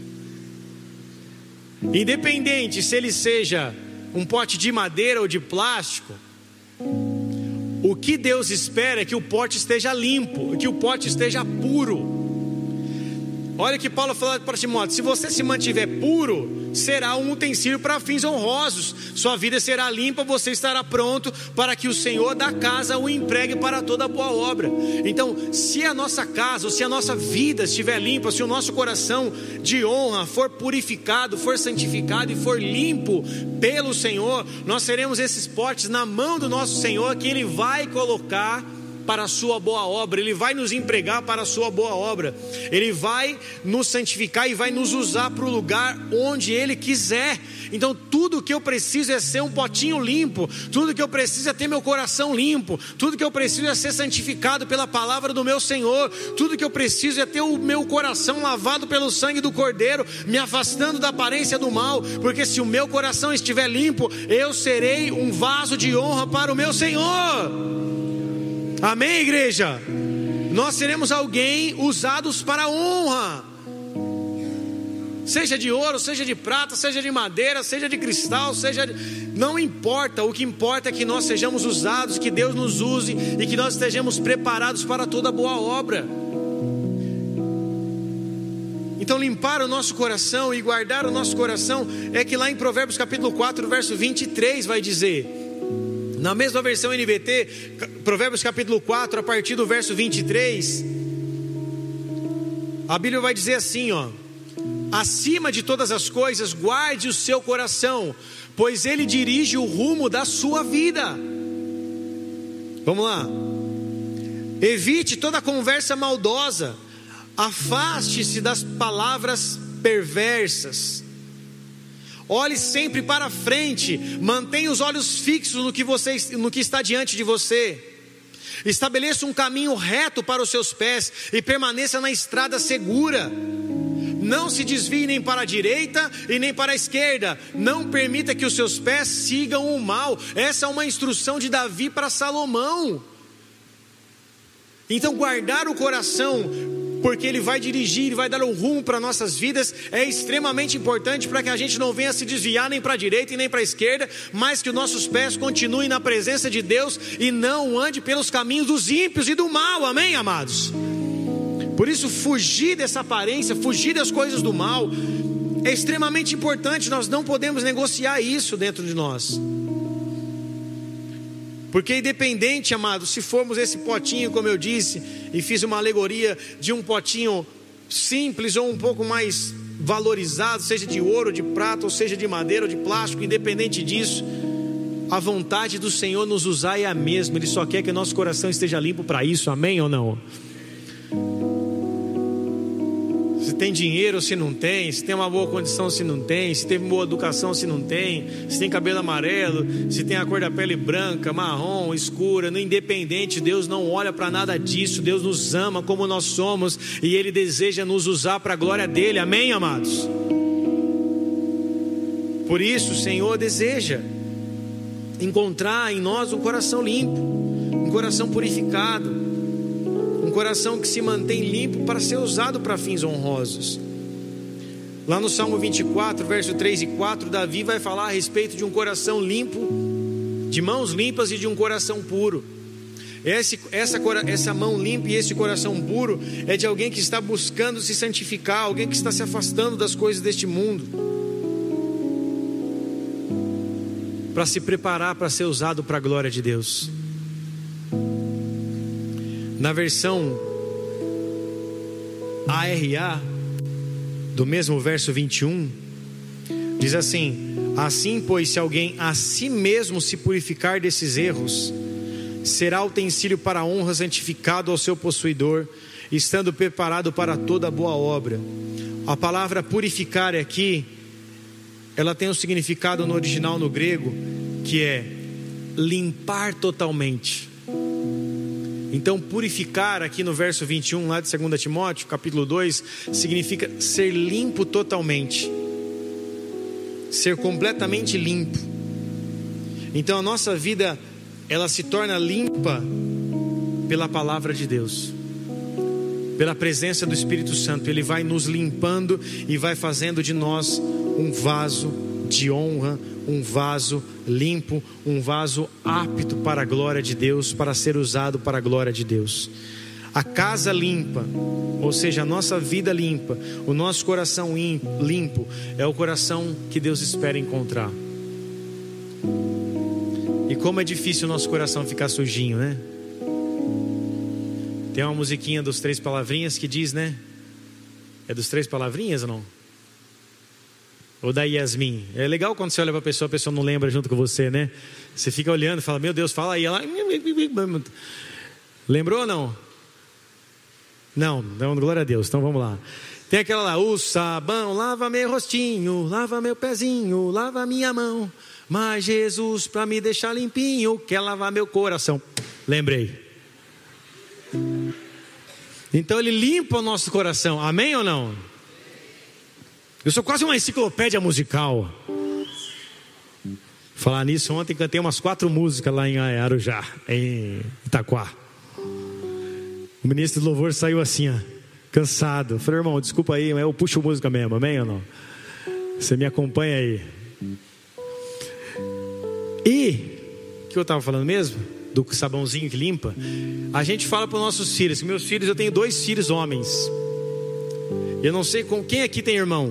Independente se ele seja um pote de madeira ou de plástico, o que Deus espera é que o pote esteja limpo, que o pote esteja puro. Olha que Paulo falou para Timóteo, se você se mantiver puro, será um utensílio para fins honrosos, sua vida será limpa, você estará pronto para que o Senhor da casa o empregue para toda boa obra. Então, se a nossa casa, ou se a nossa vida estiver limpa, se o nosso coração de honra for purificado, for santificado e for limpo pelo Senhor, nós seremos esses potes na mão do nosso Senhor, que Ele vai colocar para a sua boa obra, Ele vai nos empregar para a sua boa obra, Ele vai nos santificar e vai nos usar para o lugar onde Ele quiser. Então tudo que eu preciso é ser um potinho limpo, tudo que eu preciso é ter meu coração limpo, tudo que eu preciso é ser santificado pela palavra do meu Senhor, tudo que eu preciso é ter o meu coração lavado pelo sangue do Cordeiro, me afastando da aparência do mal, porque se o meu coração estiver limpo, eu serei um vaso de honra para o meu Senhor. Amém, igreja? Nós seremos alguém usados para honra, seja de ouro, seja de prata, seja de madeira, seja de cristal, não importa, o que importa é que nós sejamos usados, que Deus nos use e que nós estejamos preparados para toda boa obra. Então limpar o nosso coração e guardar o nosso coração, é que lá em Provérbios capítulo 4, verso 23 vai dizer, na mesma versão NVT, Provérbios capítulo 4, a partir do verso 23, a Bíblia vai dizer assim, ó: acima de todas as coisas, guarde o seu coração, pois ele dirige o rumo da sua vida. Vamos lá. Evite toda conversa maldosa, afaste-se das palavras perversas. Olhe sempre para frente, mantenha os olhos fixos no que está diante de você. Estabeleça um caminho reto para os seus pés e permaneça na estrada segura. Não se desvie nem para a direita e nem para a esquerda. Não permita que os seus pés sigam o mal. Essa é uma instrução de Davi para Salomão. Então guardar o coração, porque ele vai dirigir, ele vai dar um rumo para nossas vidas, é extremamente importante para que a gente não venha se desviar nem para a direita e nem para a esquerda, mas que os nossos pés continuem na presença de Deus e não ande pelos caminhos dos ímpios e do mal, amém, amados? Por isso, fugir dessa aparência, fugir das coisas do mal, é extremamente importante. Nós não podemos negociar isso dentro de nós. Porque independente, amados, se formos esse potinho, como eu disse, e fiz uma alegoria de um potinho simples ou um pouco mais valorizado, seja de ouro, de prata, ou seja de madeira ou de plástico, independente disso, a vontade do Senhor nos usar é a mesma. Ele só quer que o nosso coração esteja limpo para isso, amém ou não? Se tem dinheiro, se não tem, se tem uma boa condição, se não tem, se teve boa educação, se não tem, se tem cabelo amarelo, se tem a cor da pele branca, marrom, escura, no independente, Deus não olha para nada disso. Deus nos ama como nós somos e Ele deseja nos usar para a glória dEle, amém, amados? Por isso o Senhor deseja encontrar em nós um coração limpo, um coração purificado, um coração que se mantém limpo para ser usado para fins honrosos. Lá no Salmo 24, verso 3 e 4, Davi vai falar a respeito de um coração limpo, de mãos limpas e de um coração puro. Essa mão limpa e esse coração puro é de alguém que está buscando se santificar, alguém que está se afastando das coisas deste mundo, para se preparar para ser usado para a glória de Deus. Na versão ARA, do mesmo verso 21, diz assim: assim, pois, se alguém a si mesmo se purificar desses erros, será utensílio para a honra, santificado ao seu possuidor, estando preparado para toda boa obra. A palavra purificar aqui, ela tem um significado no original no grego, que é limpar totalmente. Então purificar aqui no verso 21 lá de 2 Timóteo capítulo 2 significa ser limpo totalmente, ser completamente limpo. Então a nossa vida, ela se torna limpa pela palavra de Deus, pela presença do Espírito Santo. Ele vai nos limpando e vai fazendo de nós um vaso de honra, um vaso limpo, um vaso apto para a glória de Deus, para ser usado para a glória de Deus. A casa limpa, ou seja, a nossa vida limpa, o nosso coração limpo, é o coração que Deus espera encontrar. E como é difícil o nosso coração ficar sujinho, né? Tem uma musiquinha dos 3 palavrinhas que diz, né? É dos 3 palavrinhas ou não? Ou da Yasmin. É legal quando você olha para a pessoa não lembra junto com você, né? Você fica olhando e fala, meu Deus, fala aí. Ela... Lembrou ou não? Não, glória a Deus. Então vamos lá. Tem aquela lá, o sabão lava meu rostinho, lava meu pezinho, lava minha mão, mas Jesus, para me deixar limpinho, quer lavar meu coração. Lembrei. Então ele limpa o nosso coração, amém ou não? Eu sou quase uma enciclopédia musical. Falar nisso, ontem cantei umas 4 músicas lá em Arujá, em Itaquá. O ministro do louvor saiu assim, ó, cansado. Eu falei, irmão, desculpa aí, mas eu puxo música mesmo, amém ou não? Você me acompanha aí. E o que eu estava falando mesmo? Do sabãozinho que limpa. A gente fala para os nossos filhos, que meus filhos, eu tenho 2 filhos homens. Eu não sei com quem aqui tem irmão.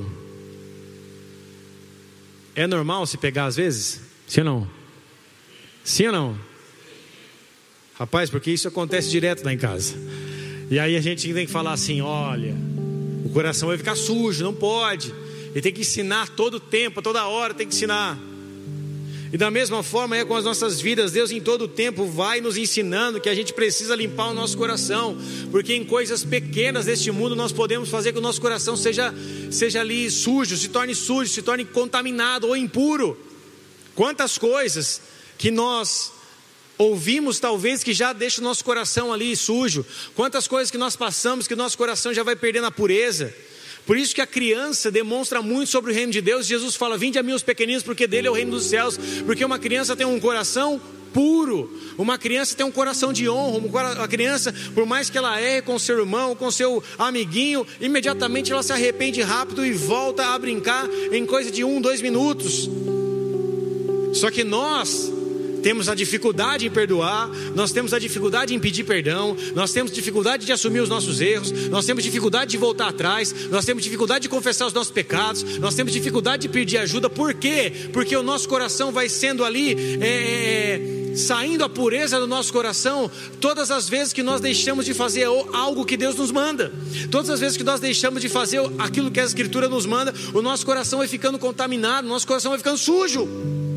É normal se pegar às vezes? Sim ou não? Sim ou não? Rapaz, porque isso acontece direto lá em casa. E aí a gente tem que falar assim, olha, o coração vai ficar sujo, não pode. Ele tem que ensinar todo tempo, toda hora tem que ensinar. E da mesma forma é com as nossas vidas. Deus em todo tempo vai nos ensinando que a gente precisa limpar o nosso coração, porque em coisas pequenas deste mundo nós podemos fazer que o nosso coração seja ali sujo, se torne contaminado ou impuro. Quantas coisas que nós ouvimos talvez que já deixa o nosso coração ali sujo. Quantas coisas que nós passamos que o nosso coração já vai perdendo a pureza. Por isso que a criança demonstra muito sobre o reino de Deus. Jesus fala, vinde a mim os pequeninos, porque dele é o reino dos céus. Porque uma criança tem um coração puro, uma criança tem um coração de honra. Uma criança, por mais que ela erre com seu irmão, com seu amiguinho, imediatamente ela se arrepende rápido e volta a brincar em coisa de 1-2 minutos. Só que nós temos a dificuldade em perdoar, nós temos a dificuldade em pedir perdão, nós temos dificuldade de assumir os nossos erros, nós temos dificuldade de voltar atrás, nós temos dificuldade de confessar os nossos pecados, nós temos dificuldade de pedir ajuda. Por quê? Porque o nosso coração vai sendo ali, saindo a pureza do nosso coração, todas as vezes que nós deixamos de fazer algo que Deus nos manda, todas as vezes que nós deixamos de fazer aquilo que a Escritura nos manda, o nosso coração vai ficando contaminado, o nosso coração vai ficando sujo.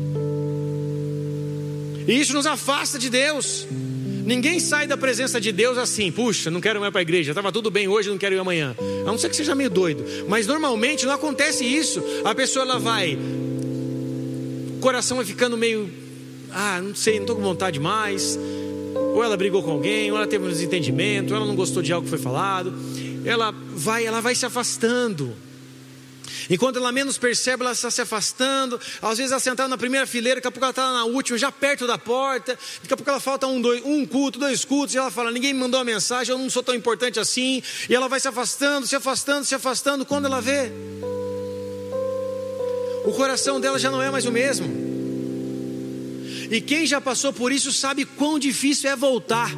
E isso nos afasta de Deus. Ninguém sai da presença de Deus assim, puxa, não quero ir mais para a igreja, estava tudo bem hoje, não quero ir amanhã. A não ser que seja meio doido. Mas normalmente não acontece isso. A pessoa ela vai, o coração vai ficando meio, não sei, não estou com vontade mais. Ou ela brigou com alguém, ou ela teve um desentendimento, ou ela não gostou de algo que foi falado. Ela vai se afastando. E quando ela menos percebe, ela está se afastando. Às vezes ela sentada na primeira fileira, daqui a pouco ela está na última, já perto da porta. Daqui a pouco ela falta um culto, 2 cultos. E ela fala, ninguém me mandou uma mensagem, eu não sou tão importante assim. E ela vai se afastando, se afastando, se afastando. Quando ela vê, o coração dela já não é mais o mesmo. E quem já passou por isso sabe quão difícil é voltar.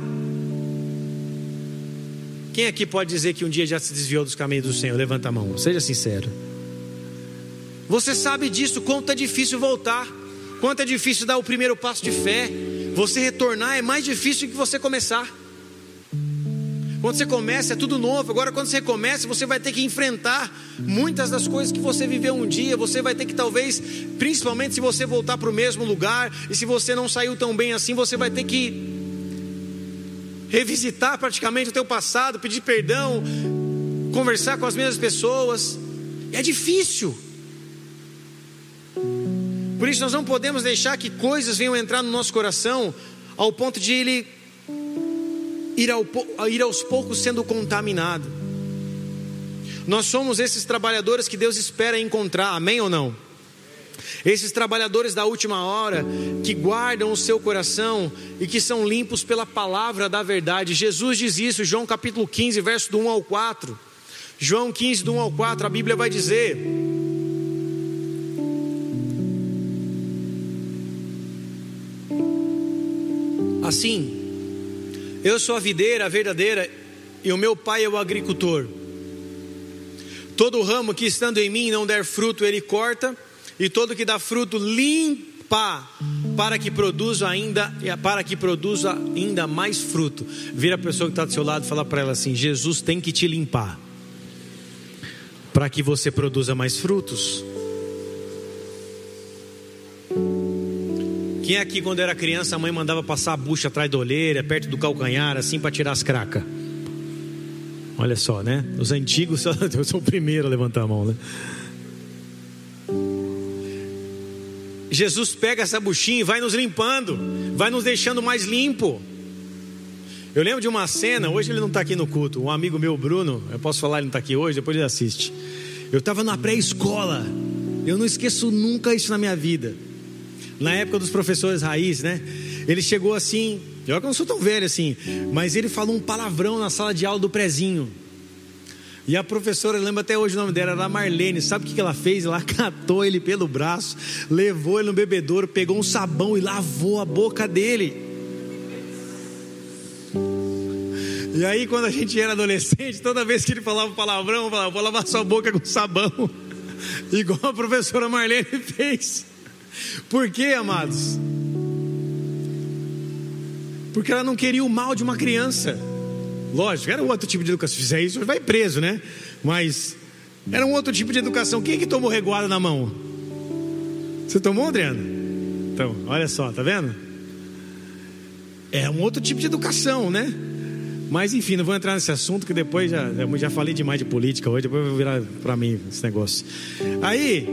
Quem aqui pode dizer que um dia já se desviou dos caminhos do Senhor? Levanta a mão, seja sincero. Você sabe disso, quanto é difícil voltar, quanto é difícil dar o primeiro passo de fé. Você retornar é mais difícil que você começar. Quando você começa é tudo novo. Agora quando você recomeça, você vai ter que enfrentar muitas das coisas que você viveu um dia. Você vai ter que talvez, principalmente se você voltar para o mesmo lugar, e se você não saiu tão bem assim, você vai ter que revisitar praticamente o teu passado, pedir perdão, conversar com as mesmas pessoas. É difícil. Por isso nós não podemos deixar que coisas venham entrar no nosso coração ao ponto de ele ir aos poucos sendo contaminado. Nós somos esses trabalhadores que Deus espera encontrar, amém ou não? Esses trabalhadores da última hora, que guardam o seu coração e que são limpos pela palavra da verdade. Jesus diz isso, João capítulo 15, verso do 1 ao 4. João 15, do 1 ao 4, a Bíblia vai dizer: assim, eu sou a videira verdadeira e o meu pai é o agricultor. Todo ramo que estando em mim não der fruto, ele corta, e todo que dá fruto limpa, para que produza ainda mais fruto. Vira a pessoa que está do seu lado e fala para ela assim: Jesus tem que te limpar para que você produza mais frutos. Quem aqui quando era criança a mãe mandava passar a bucha atrás da orelha, perto do calcanhar, assim para tirar as cracas? Olha só, né? Os antigos, eu sou o primeiro a levantar a mão, né? Jesus pega essa buchinha e vai nos limpando, vai nos deixando mais limpo. Eu lembro de uma cena, hoje ele não está aqui no culto, um amigo meu, Bruno, eu posso falar, ele não está aqui hoje, depois ele assiste. Eu estava na pré-escola, eu não esqueço nunca isso na minha vida. Na época dos professores raiz, né? Ele chegou assim, eu não sou tão velho assim, mas ele falou um palavrão na sala de aula do prezinho. E a professora, eu lembro até hoje o nome dela, era a Marlene. Sabe o que ela fez? Ela catou ele pelo braço, levou ele no bebedouro, pegou um sabão e lavou a boca dele. E aí quando a gente era adolescente, toda vez que ele falava um palavrão, eu falava: vou lavar sua boca com sabão, igual a professora Marlene fez. Por quê, amados? Porque ela não queria o mal de uma criança. Lógico, era um outro tipo de educação. Se fizer isso, vai preso, né? Mas era um outro tipo de educação. Quem é que tomou reguada na mão? Você tomou, Adriano? Então, olha só, tá vendo? É um outro tipo de educação, né? Mas enfim, não vou entrar nesse assunto, que depois já falei demais de política hoje. Depois vai virar para mim esse negócio. Aí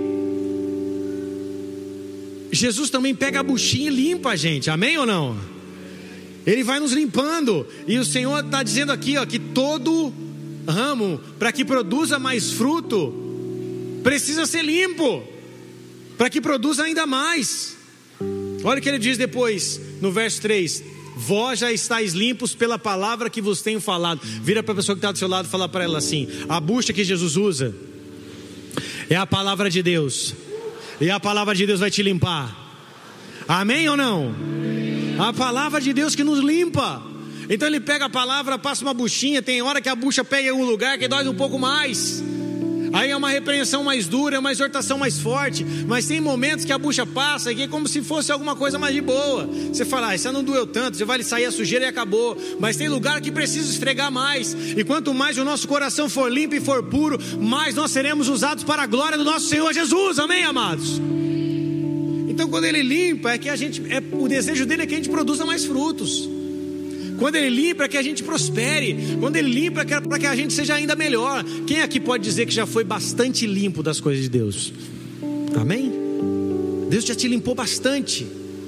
Jesus também pega a buchinha e limpa a gente, amém ou não? Ele vai nos limpando. E o Senhor está dizendo aqui, ó, que todo ramo, para que produza mais fruto, precisa ser limpo, para que produza ainda mais. Olha o que ele diz depois, no verso 3: vós já estáis limpos pela palavra que vos tenho falado. Vira para a pessoa que está do seu lado e fala para ela assim: a bucha que Jesus usa é a palavra de Deus, e a palavra de Deus vai te limpar. Amém ou não? A palavra de Deus que nos limpa. Então ele pega a palavra, passa uma buchinha. Tem hora que a bucha pega em um lugar que dói um pouco mais. Aí é uma repreensão mais dura, é uma exortação mais forte. Mas tem momentos que a bucha passa e é como se fosse alguma coisa mais de boa. Você fala: isso não doeu tanto, você vai sair a sujeira e acabou. Mas tem lugar que precisa esfregar mais. E quanto mais o nosso coração for limpo e for puro, mais nós seremos usados para a glória do nosso Senhor Jesus. Amém, amados? Então quando ele limpa, o desejo dele é que a gente produza mais frutos. Quando ele limpa, é que a gente prospere. Quando ele limpa, é para que a gente seja ainda melhor. Quem aqui pode dizer que já foi bastante limpo das coisas de Deus? Amém? Deus já te limpou bastante.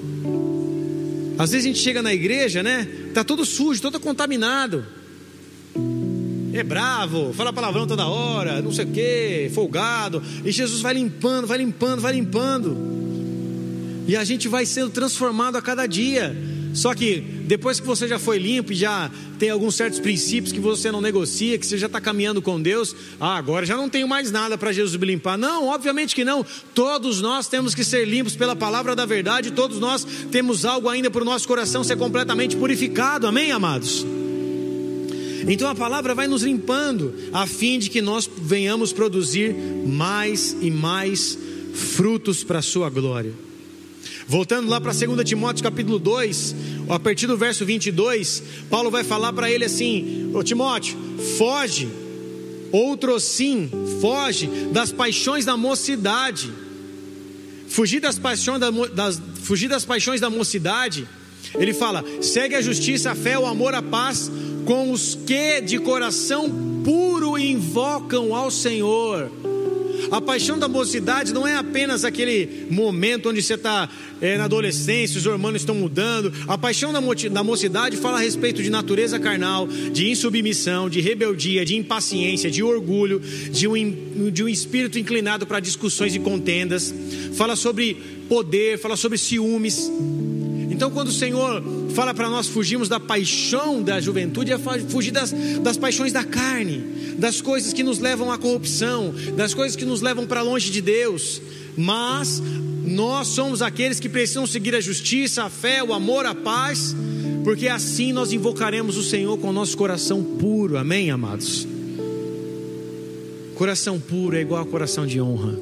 Às vezes a gente chega na igreja, né? Tá todo sujo, todo contaminado. É bravo, fala palavrão toda hora, não sei o que, folgado. E Jesus vai limpando, vai limpando, vai limpando. E a gente vai sendo transformado a cada dia. Só que depois que você já foi limpo e já tem alguns certos princípios que você não negocia, que você já está caminhando com Deus, agora já não tenho mais nada para Jesus me limpar. Não, obviamente que não. Todos nós temos que ser limpos pela palavra da verdade. Todos nós temos algo ainda para o nosso coração ser completamente purificado. Amém, amados? Então a palavra vai nos limpando, a fim de que nós venhamos produzir mais e mais frutos para a sua glória. Voltando lá para 2 Timóteo capítulo 2, a partir do verso 22, Paulo vai falar para ele assim: ô Timóteo, foge, outrossim, foge das paixões da mocidade. Fugir das paixões da mocidade Ele fala: segue a justiça, a fé, o amor, a paz, com os que de coração puro invocam ao Senhor. A paixão da mocidade não é apenas aquele momento onde você está na adolescência, os hormônios estão mudando. A paixão da mocidade fala a respeito de natureza carnal, de insubmissão, de rebeldia, de impaciência, de orgulho, de um espírito inclinado para discussões e contendas. Fala sobre poder, fala sobre ciúmes. Então, quando o Senhor fala para nós fugirmos da paixão da juventude, é fugir das paixões da carne, das coisas que nos levam à corrupção, das coisas que nos levam para longe de Deus. Mas nós somos aqueles que precisam seguir a justiça, a fé, o amor, a paz, porque assim nós invocaremos o Senhor com o nosso coração puro. Amém, amados? Coração puro é igual a coração de honra.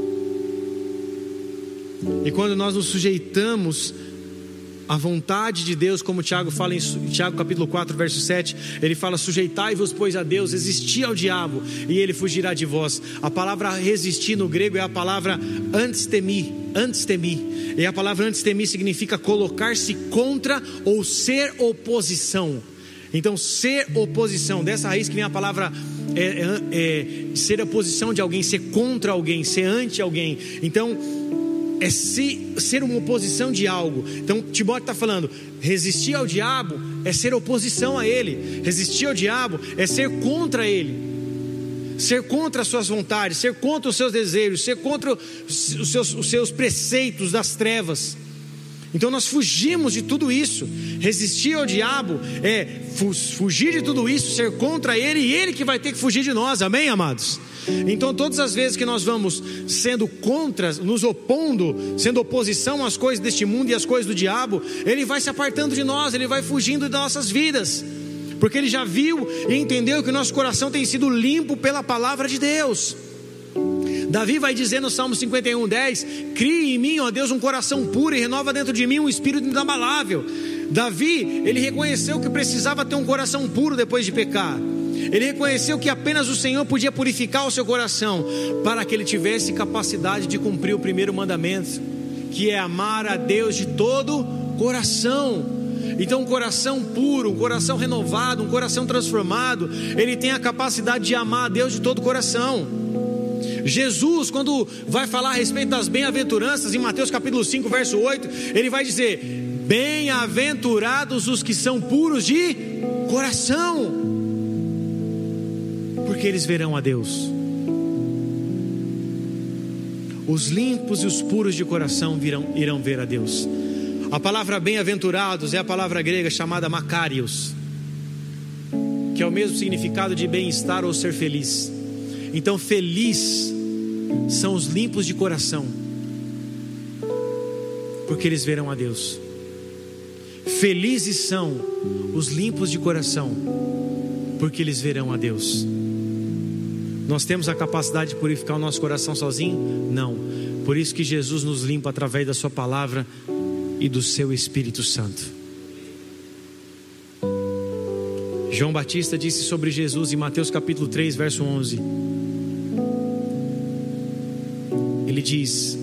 E quando nós nos sujeitamos a vontade de Deus, como Tiago fala em Tiago capítulo 4 verso 7, ele fala: sujeitai-vos pois a Deus, resisti ao diabo e ele fugirá de vós. A palavra resistir no grego é a palavra antistemi, e a palavra antistemi significa colocar-se contra ou ser oposição. Então, ser oposição, dessa raiz que vem a palavra ser oposição de alguém, ser contra alguém, ser ante alguém. Então é ser uma oposição de algo. Então Timóteo está falando: resistir ao diabo é ser oposição a ele. Resistir ao diabo é ser contra ele, ser contra as suas vontades, ser contra os seus desejos, ser contra os seus preceitos das trevas. Então nós fugimos de tudo isso. Resistir ao diabo é fugir de tudo isso, ser contra ele, e ele que vai ter que fugir de nós. Amém, amados? Então todas as vezes que nós vamos sendo contra, nos opondo, sendo oposição às coisas deste mundo e às coisas do diabo, ele vai se apartando de nós, ele vai fugindo das nossas vidas, porque ele já viu e entendeu que o nosso coração tem sido limpo pela palavra de Deus. Davi vai dizer no Salmo 51:10: crie em mim, ó Deus, um coração puro e renova dentro de mim um espírito inabalável. Davi, ele reconheceu que precisava ter um coração puro depois de pecar. Ele reconheceu que apenas o Senhor podia purificar o seu coração, para que ele tivesse capacidade de cumprir o primeiro mandamento, que é amar a Deus de todo coração. Então um coração puro, um coração renovado, um coração transformado, ele tem a capacidade de amar a Deus de todo coração. Jesus, quando vai falar a respeito das bem-aventuranças, em Mateus capítulo 5 verso 8, ele vai dizer: bem-aventurados os que são puros de coração, porque eles verão a Deus. Os limpos e os puros de coração irão ver a Deus. A palavra bem-aventurados é a palavra grega chamada makarios, que é o mesmo significado de bem-estar ou ser feliz. Então feliz são os limpos de coração, porque eles verão a Deus. Felizes são os limpos de coração, porque eles verão a Deus. Nós temos a capacidade de purificar o nosso coração sozinho? Não. Por isso que Jesus nos limpa através da sua palavra e do seu Espírito Santo. João Batista disse sobre Jesus em Mateus capítulo 3 verso 11. Ele diz: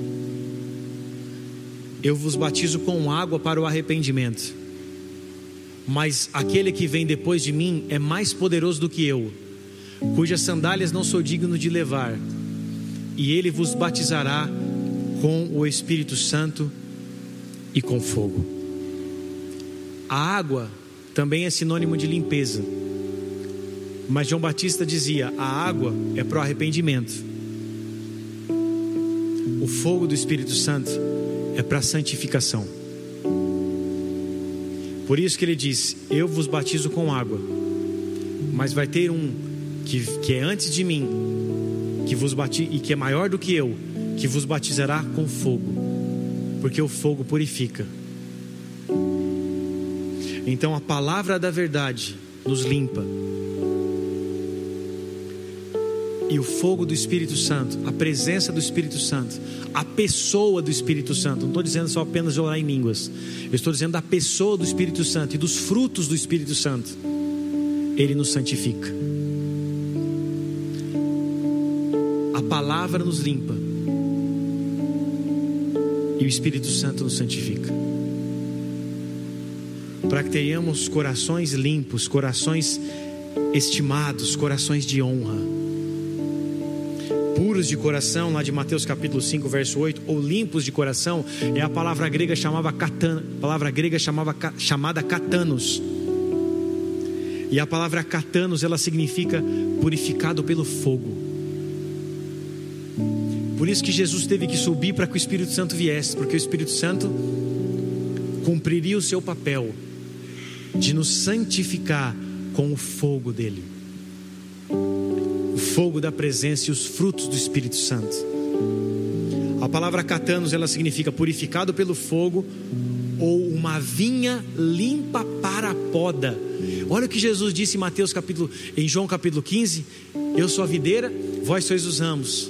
eu vos batizo com água para o arrependimento, mas aquele que vem depois de mim é mais poderoso do que eu, cujas sandálias não sou digno de levar, e ele vos batizará com o Espírito Santo e com fogo. A água também é sinônimo de limpeza, mas João Batista dizia: a água é para o arrependimento. O fogo do Espírito Santo é para a santificação. Por isso que ele diz: eu vos batizo com água, mas vai ter um que é antes de mim, que vos batiza, e que é maior do que eu, que vos batizará com fogo, porque o fogo purifica. Então a palavra da verdade nos limpa, e o fogo do Espírito Santo, a presença do Espírito Santo, a pessoa do Espírito Santo, não estou dizendo só apenas de orar em línguas, eu estou dizendo da pessoa do Espírito Santo e dos frutos do Espírito Santo, ele nos santifica. A palavra nos limpa e o Espírito Santo nos santifica. para que tenhamos corações limpos, corações estimados, corações de honra, puros de coração, lá de Mateus capítulo 5 verso 8, ou limpos de coração, é a palavra grega chamada katanos. E a palavra katanos, ela significa purificado pelo fogo. Por isso que Jesus teve que subir para que o Espírito Santo viesse, porque o Espírito Santo cumpriria o seu papel de nos santificar com o fogo dele, o fogo da presença e os frutos do Espírito Santo. A palavra katanos, ela significa purificado pelo fogo, ou uma vinha limpa para a poda. Olha o que Jesus disse em João capítulo 15: eu sou a videira, vós sois os ramos,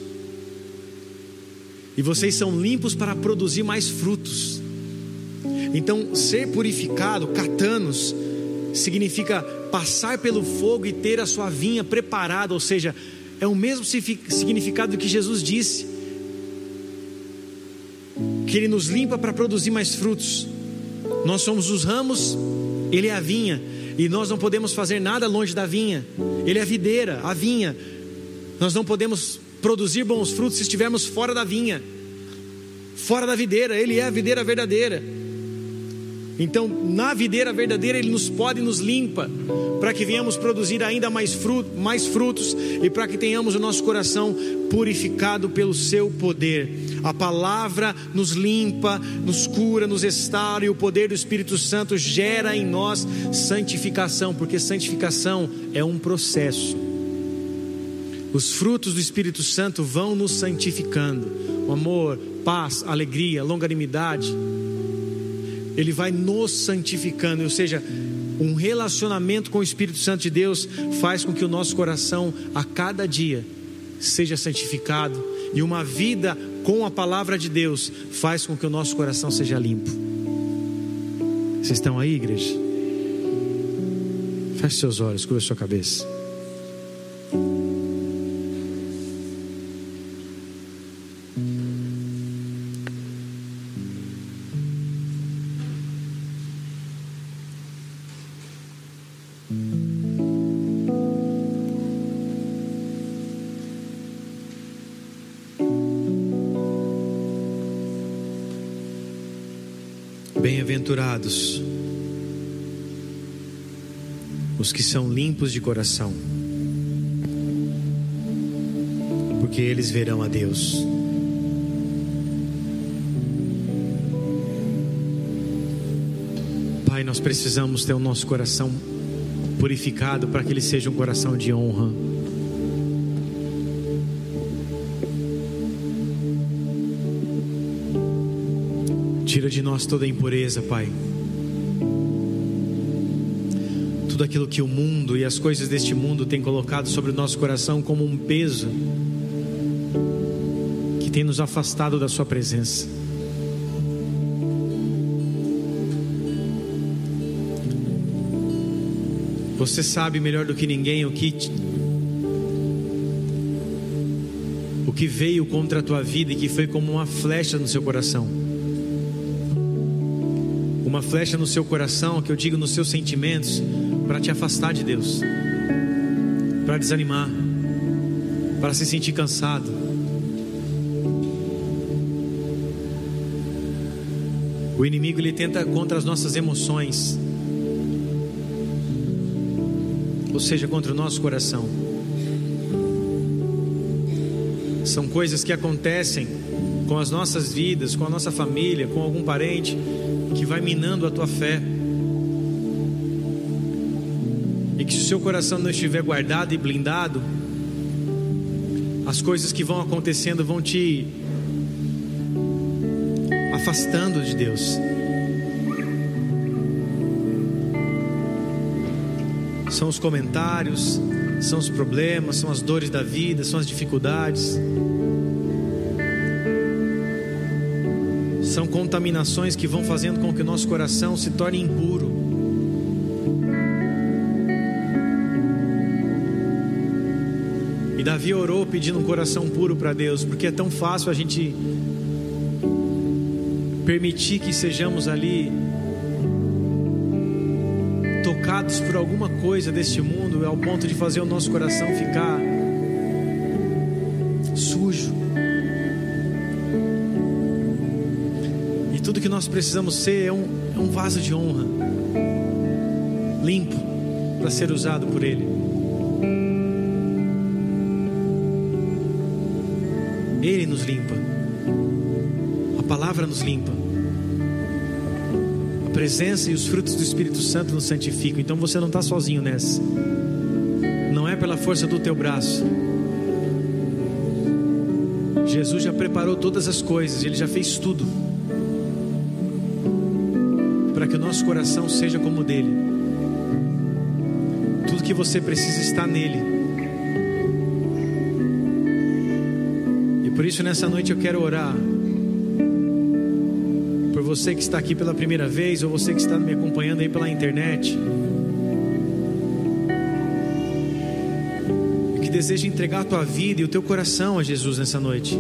e vocês são limpos para produzir mais frutos. Então, ser purificado, katanos, significa passar pelo fogo e ter a sua vinha preparada. Ou seja, é o mesmo significado que Jesus disse, que Ele nos limpa para produzir mais frutos. Nós somos os ramos, Ele é a vinha, e nós não podemos fazer nada longe da vinha. Ele é a videira, a vinha. Nós não podemos produzir bons frutos se estivermos fora da vinha, fora da videira. Ele é a videira verdadeira. Então, na videira verdadeira, Ele nos pode e nos limpa, para que venhamos produzir ainda mais frutos, e para que tenhamos o nosso coração purificado pelo seu poder. A palavra nos limpa, nos cura, nos restaura, e o poder do Espírito Santo gera em nós santificação, porque santificação é um processo. Os frutos do Espírito Santo vão nos santificando: o amor, paz, alegria, longanimidade. Ele vai nos santificando, ou seja, um relacionamento com o Espírito Santo de Deus faz com que o nosso coração a cada dia seja santificado, e uma vida com a palavra de Deus faz com que o nosso coração seja limpo. Vocês estão aí, igreja? Feche seus olhos, curva sua cabeça. Bem-aventurados os que são limpos de coração, porque eles verão a Deus. Pai, nós precisamos ter o nosso coração purificado para que ele seja um coração de honra. Tira de nós toda a impureza, Pai. Tudo aquilo que o mundo e as coisas deste mundo têm colocado sobre o nosso coração como um peso, que tem nos afastado da Sua presença. Você sabe melhor do que ninguém o que veio contra a tua vida e que foi como uma flecha no seu coração. Uma flecha no seu coração, que eu digo nos seus sentimentos, para te afastar de Deus, para desanimar, para se sentir cansado. O inimigo, ele tenta contra as nossas emoções, ou seja, contra o nosso coração. São coisas que acontecem com as nossas vidas, com a nossa família, com algum parente, que vai minando a tua fé, e que se o seu coração não estiver guardado e blindado, as coisas que vão acontecendo vão te afastando de Deus. São os comentários, são os problemas, são as dores da vida, são as dificuldades, são contaminações que vão fazendo com que o nosso coração se torne impuro. E Davi orou pedindo um coração puro para Deus, porque é tão fácil a gente permitir que sejamos ali tocados por alguma coisa deste mundo ao ponto de fazer o nosso coração ficar sujo. E tudo que nós precisamos ser é um vaso de honra, limpo, para ser usado por Ele. Ele nos limpa, a palavra nos limpa, a presença e os frutos do Espírito Santo nos santificam. Então você não está sozinho nessa, não é pela força do teu braço. Jesus já preparou todas as coisas, Ele já fez tudo para que o nosso coração seja como o dele. Tudo que você precisa está nele. E por isso nessa noite eu quero orar por você que está aqui pela primeira vez, ou você que está me acompanhando aí pela internet, e que deseja entregar a tua vida e o teu coração a Jesus nessa noite,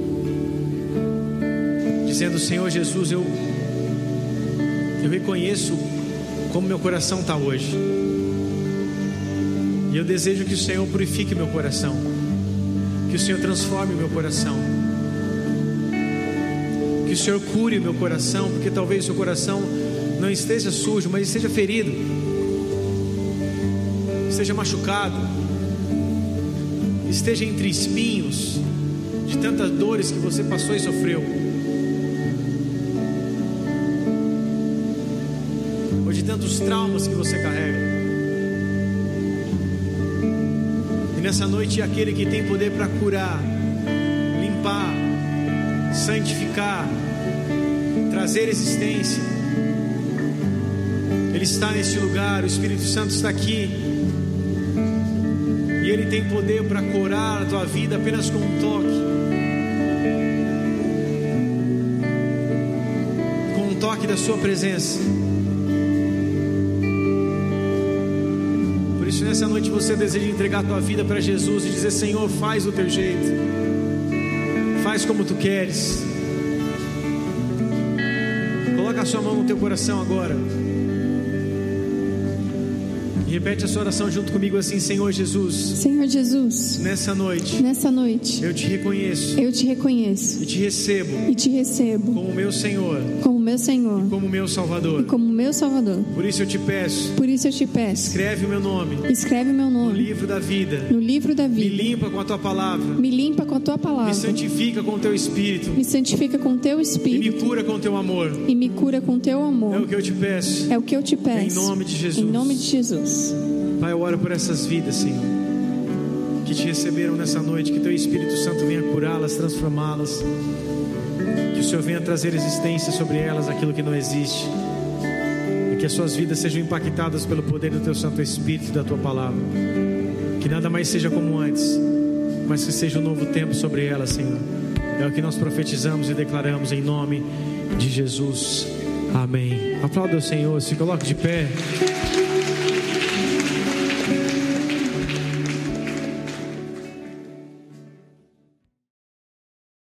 dizendo: Senhor Jesus, eu reconheço como meu coração está hoje, e eu desejo que o Senhor purifique meu coração, que o Senhor transforme meu coração, que o Senhor cure o meu coração, porque talvez o seu coração não esteja sujo, mas esteja ferido, esteja machucado, esteja entre espinhos de tantas dores que você passou e sofreu, ou de tantos traumas que você carrega. E nessa noite, aquele que tem poder para curar, limpar, santificar, trazer existência, Ele está neste lugar. O Espírito Santo está aqui, e Ele tem poder para curar a tua vida apenas com um toque da sua presença. Por isso nessa noite você deseja entregar a tua vida para Jesus e dizer: Senhor, faz do teu jeito, faz como tu queres. Coloca a sua mão no teu coração agora e repete a sua oração junto comigo assim: Senhor Jesus, Senhor Jesus, nessa noite eu te reconheço e te recebo como meu Senhor, e como meu Salvador. Por isso eu te peço, escreve o meu nome no livro da vida. Me limpa com a tua palavra, me santifica com o teu Espírito, e me cura com o teu amor. É o que eu te peço, em nome de Jesus. Pai, eu oro por essas vidas, Senhor, que te receberam nessa noite, que teu Espírito Santo venha curá-las, transformá-las, que o Senhor venha trazer existência sobre elas, aquilo que não existe, e que as suas vidas sejam impactadas pelo poder do teu Santo Espírito e da tua palavra, que nada mais seja como antes, mas que seja um novo tempo sobre elas, Senhor. É o que nós profetizamos e declaramos em nome de Jesus. Amém. Aplauda o Senhor, se coloque de pé.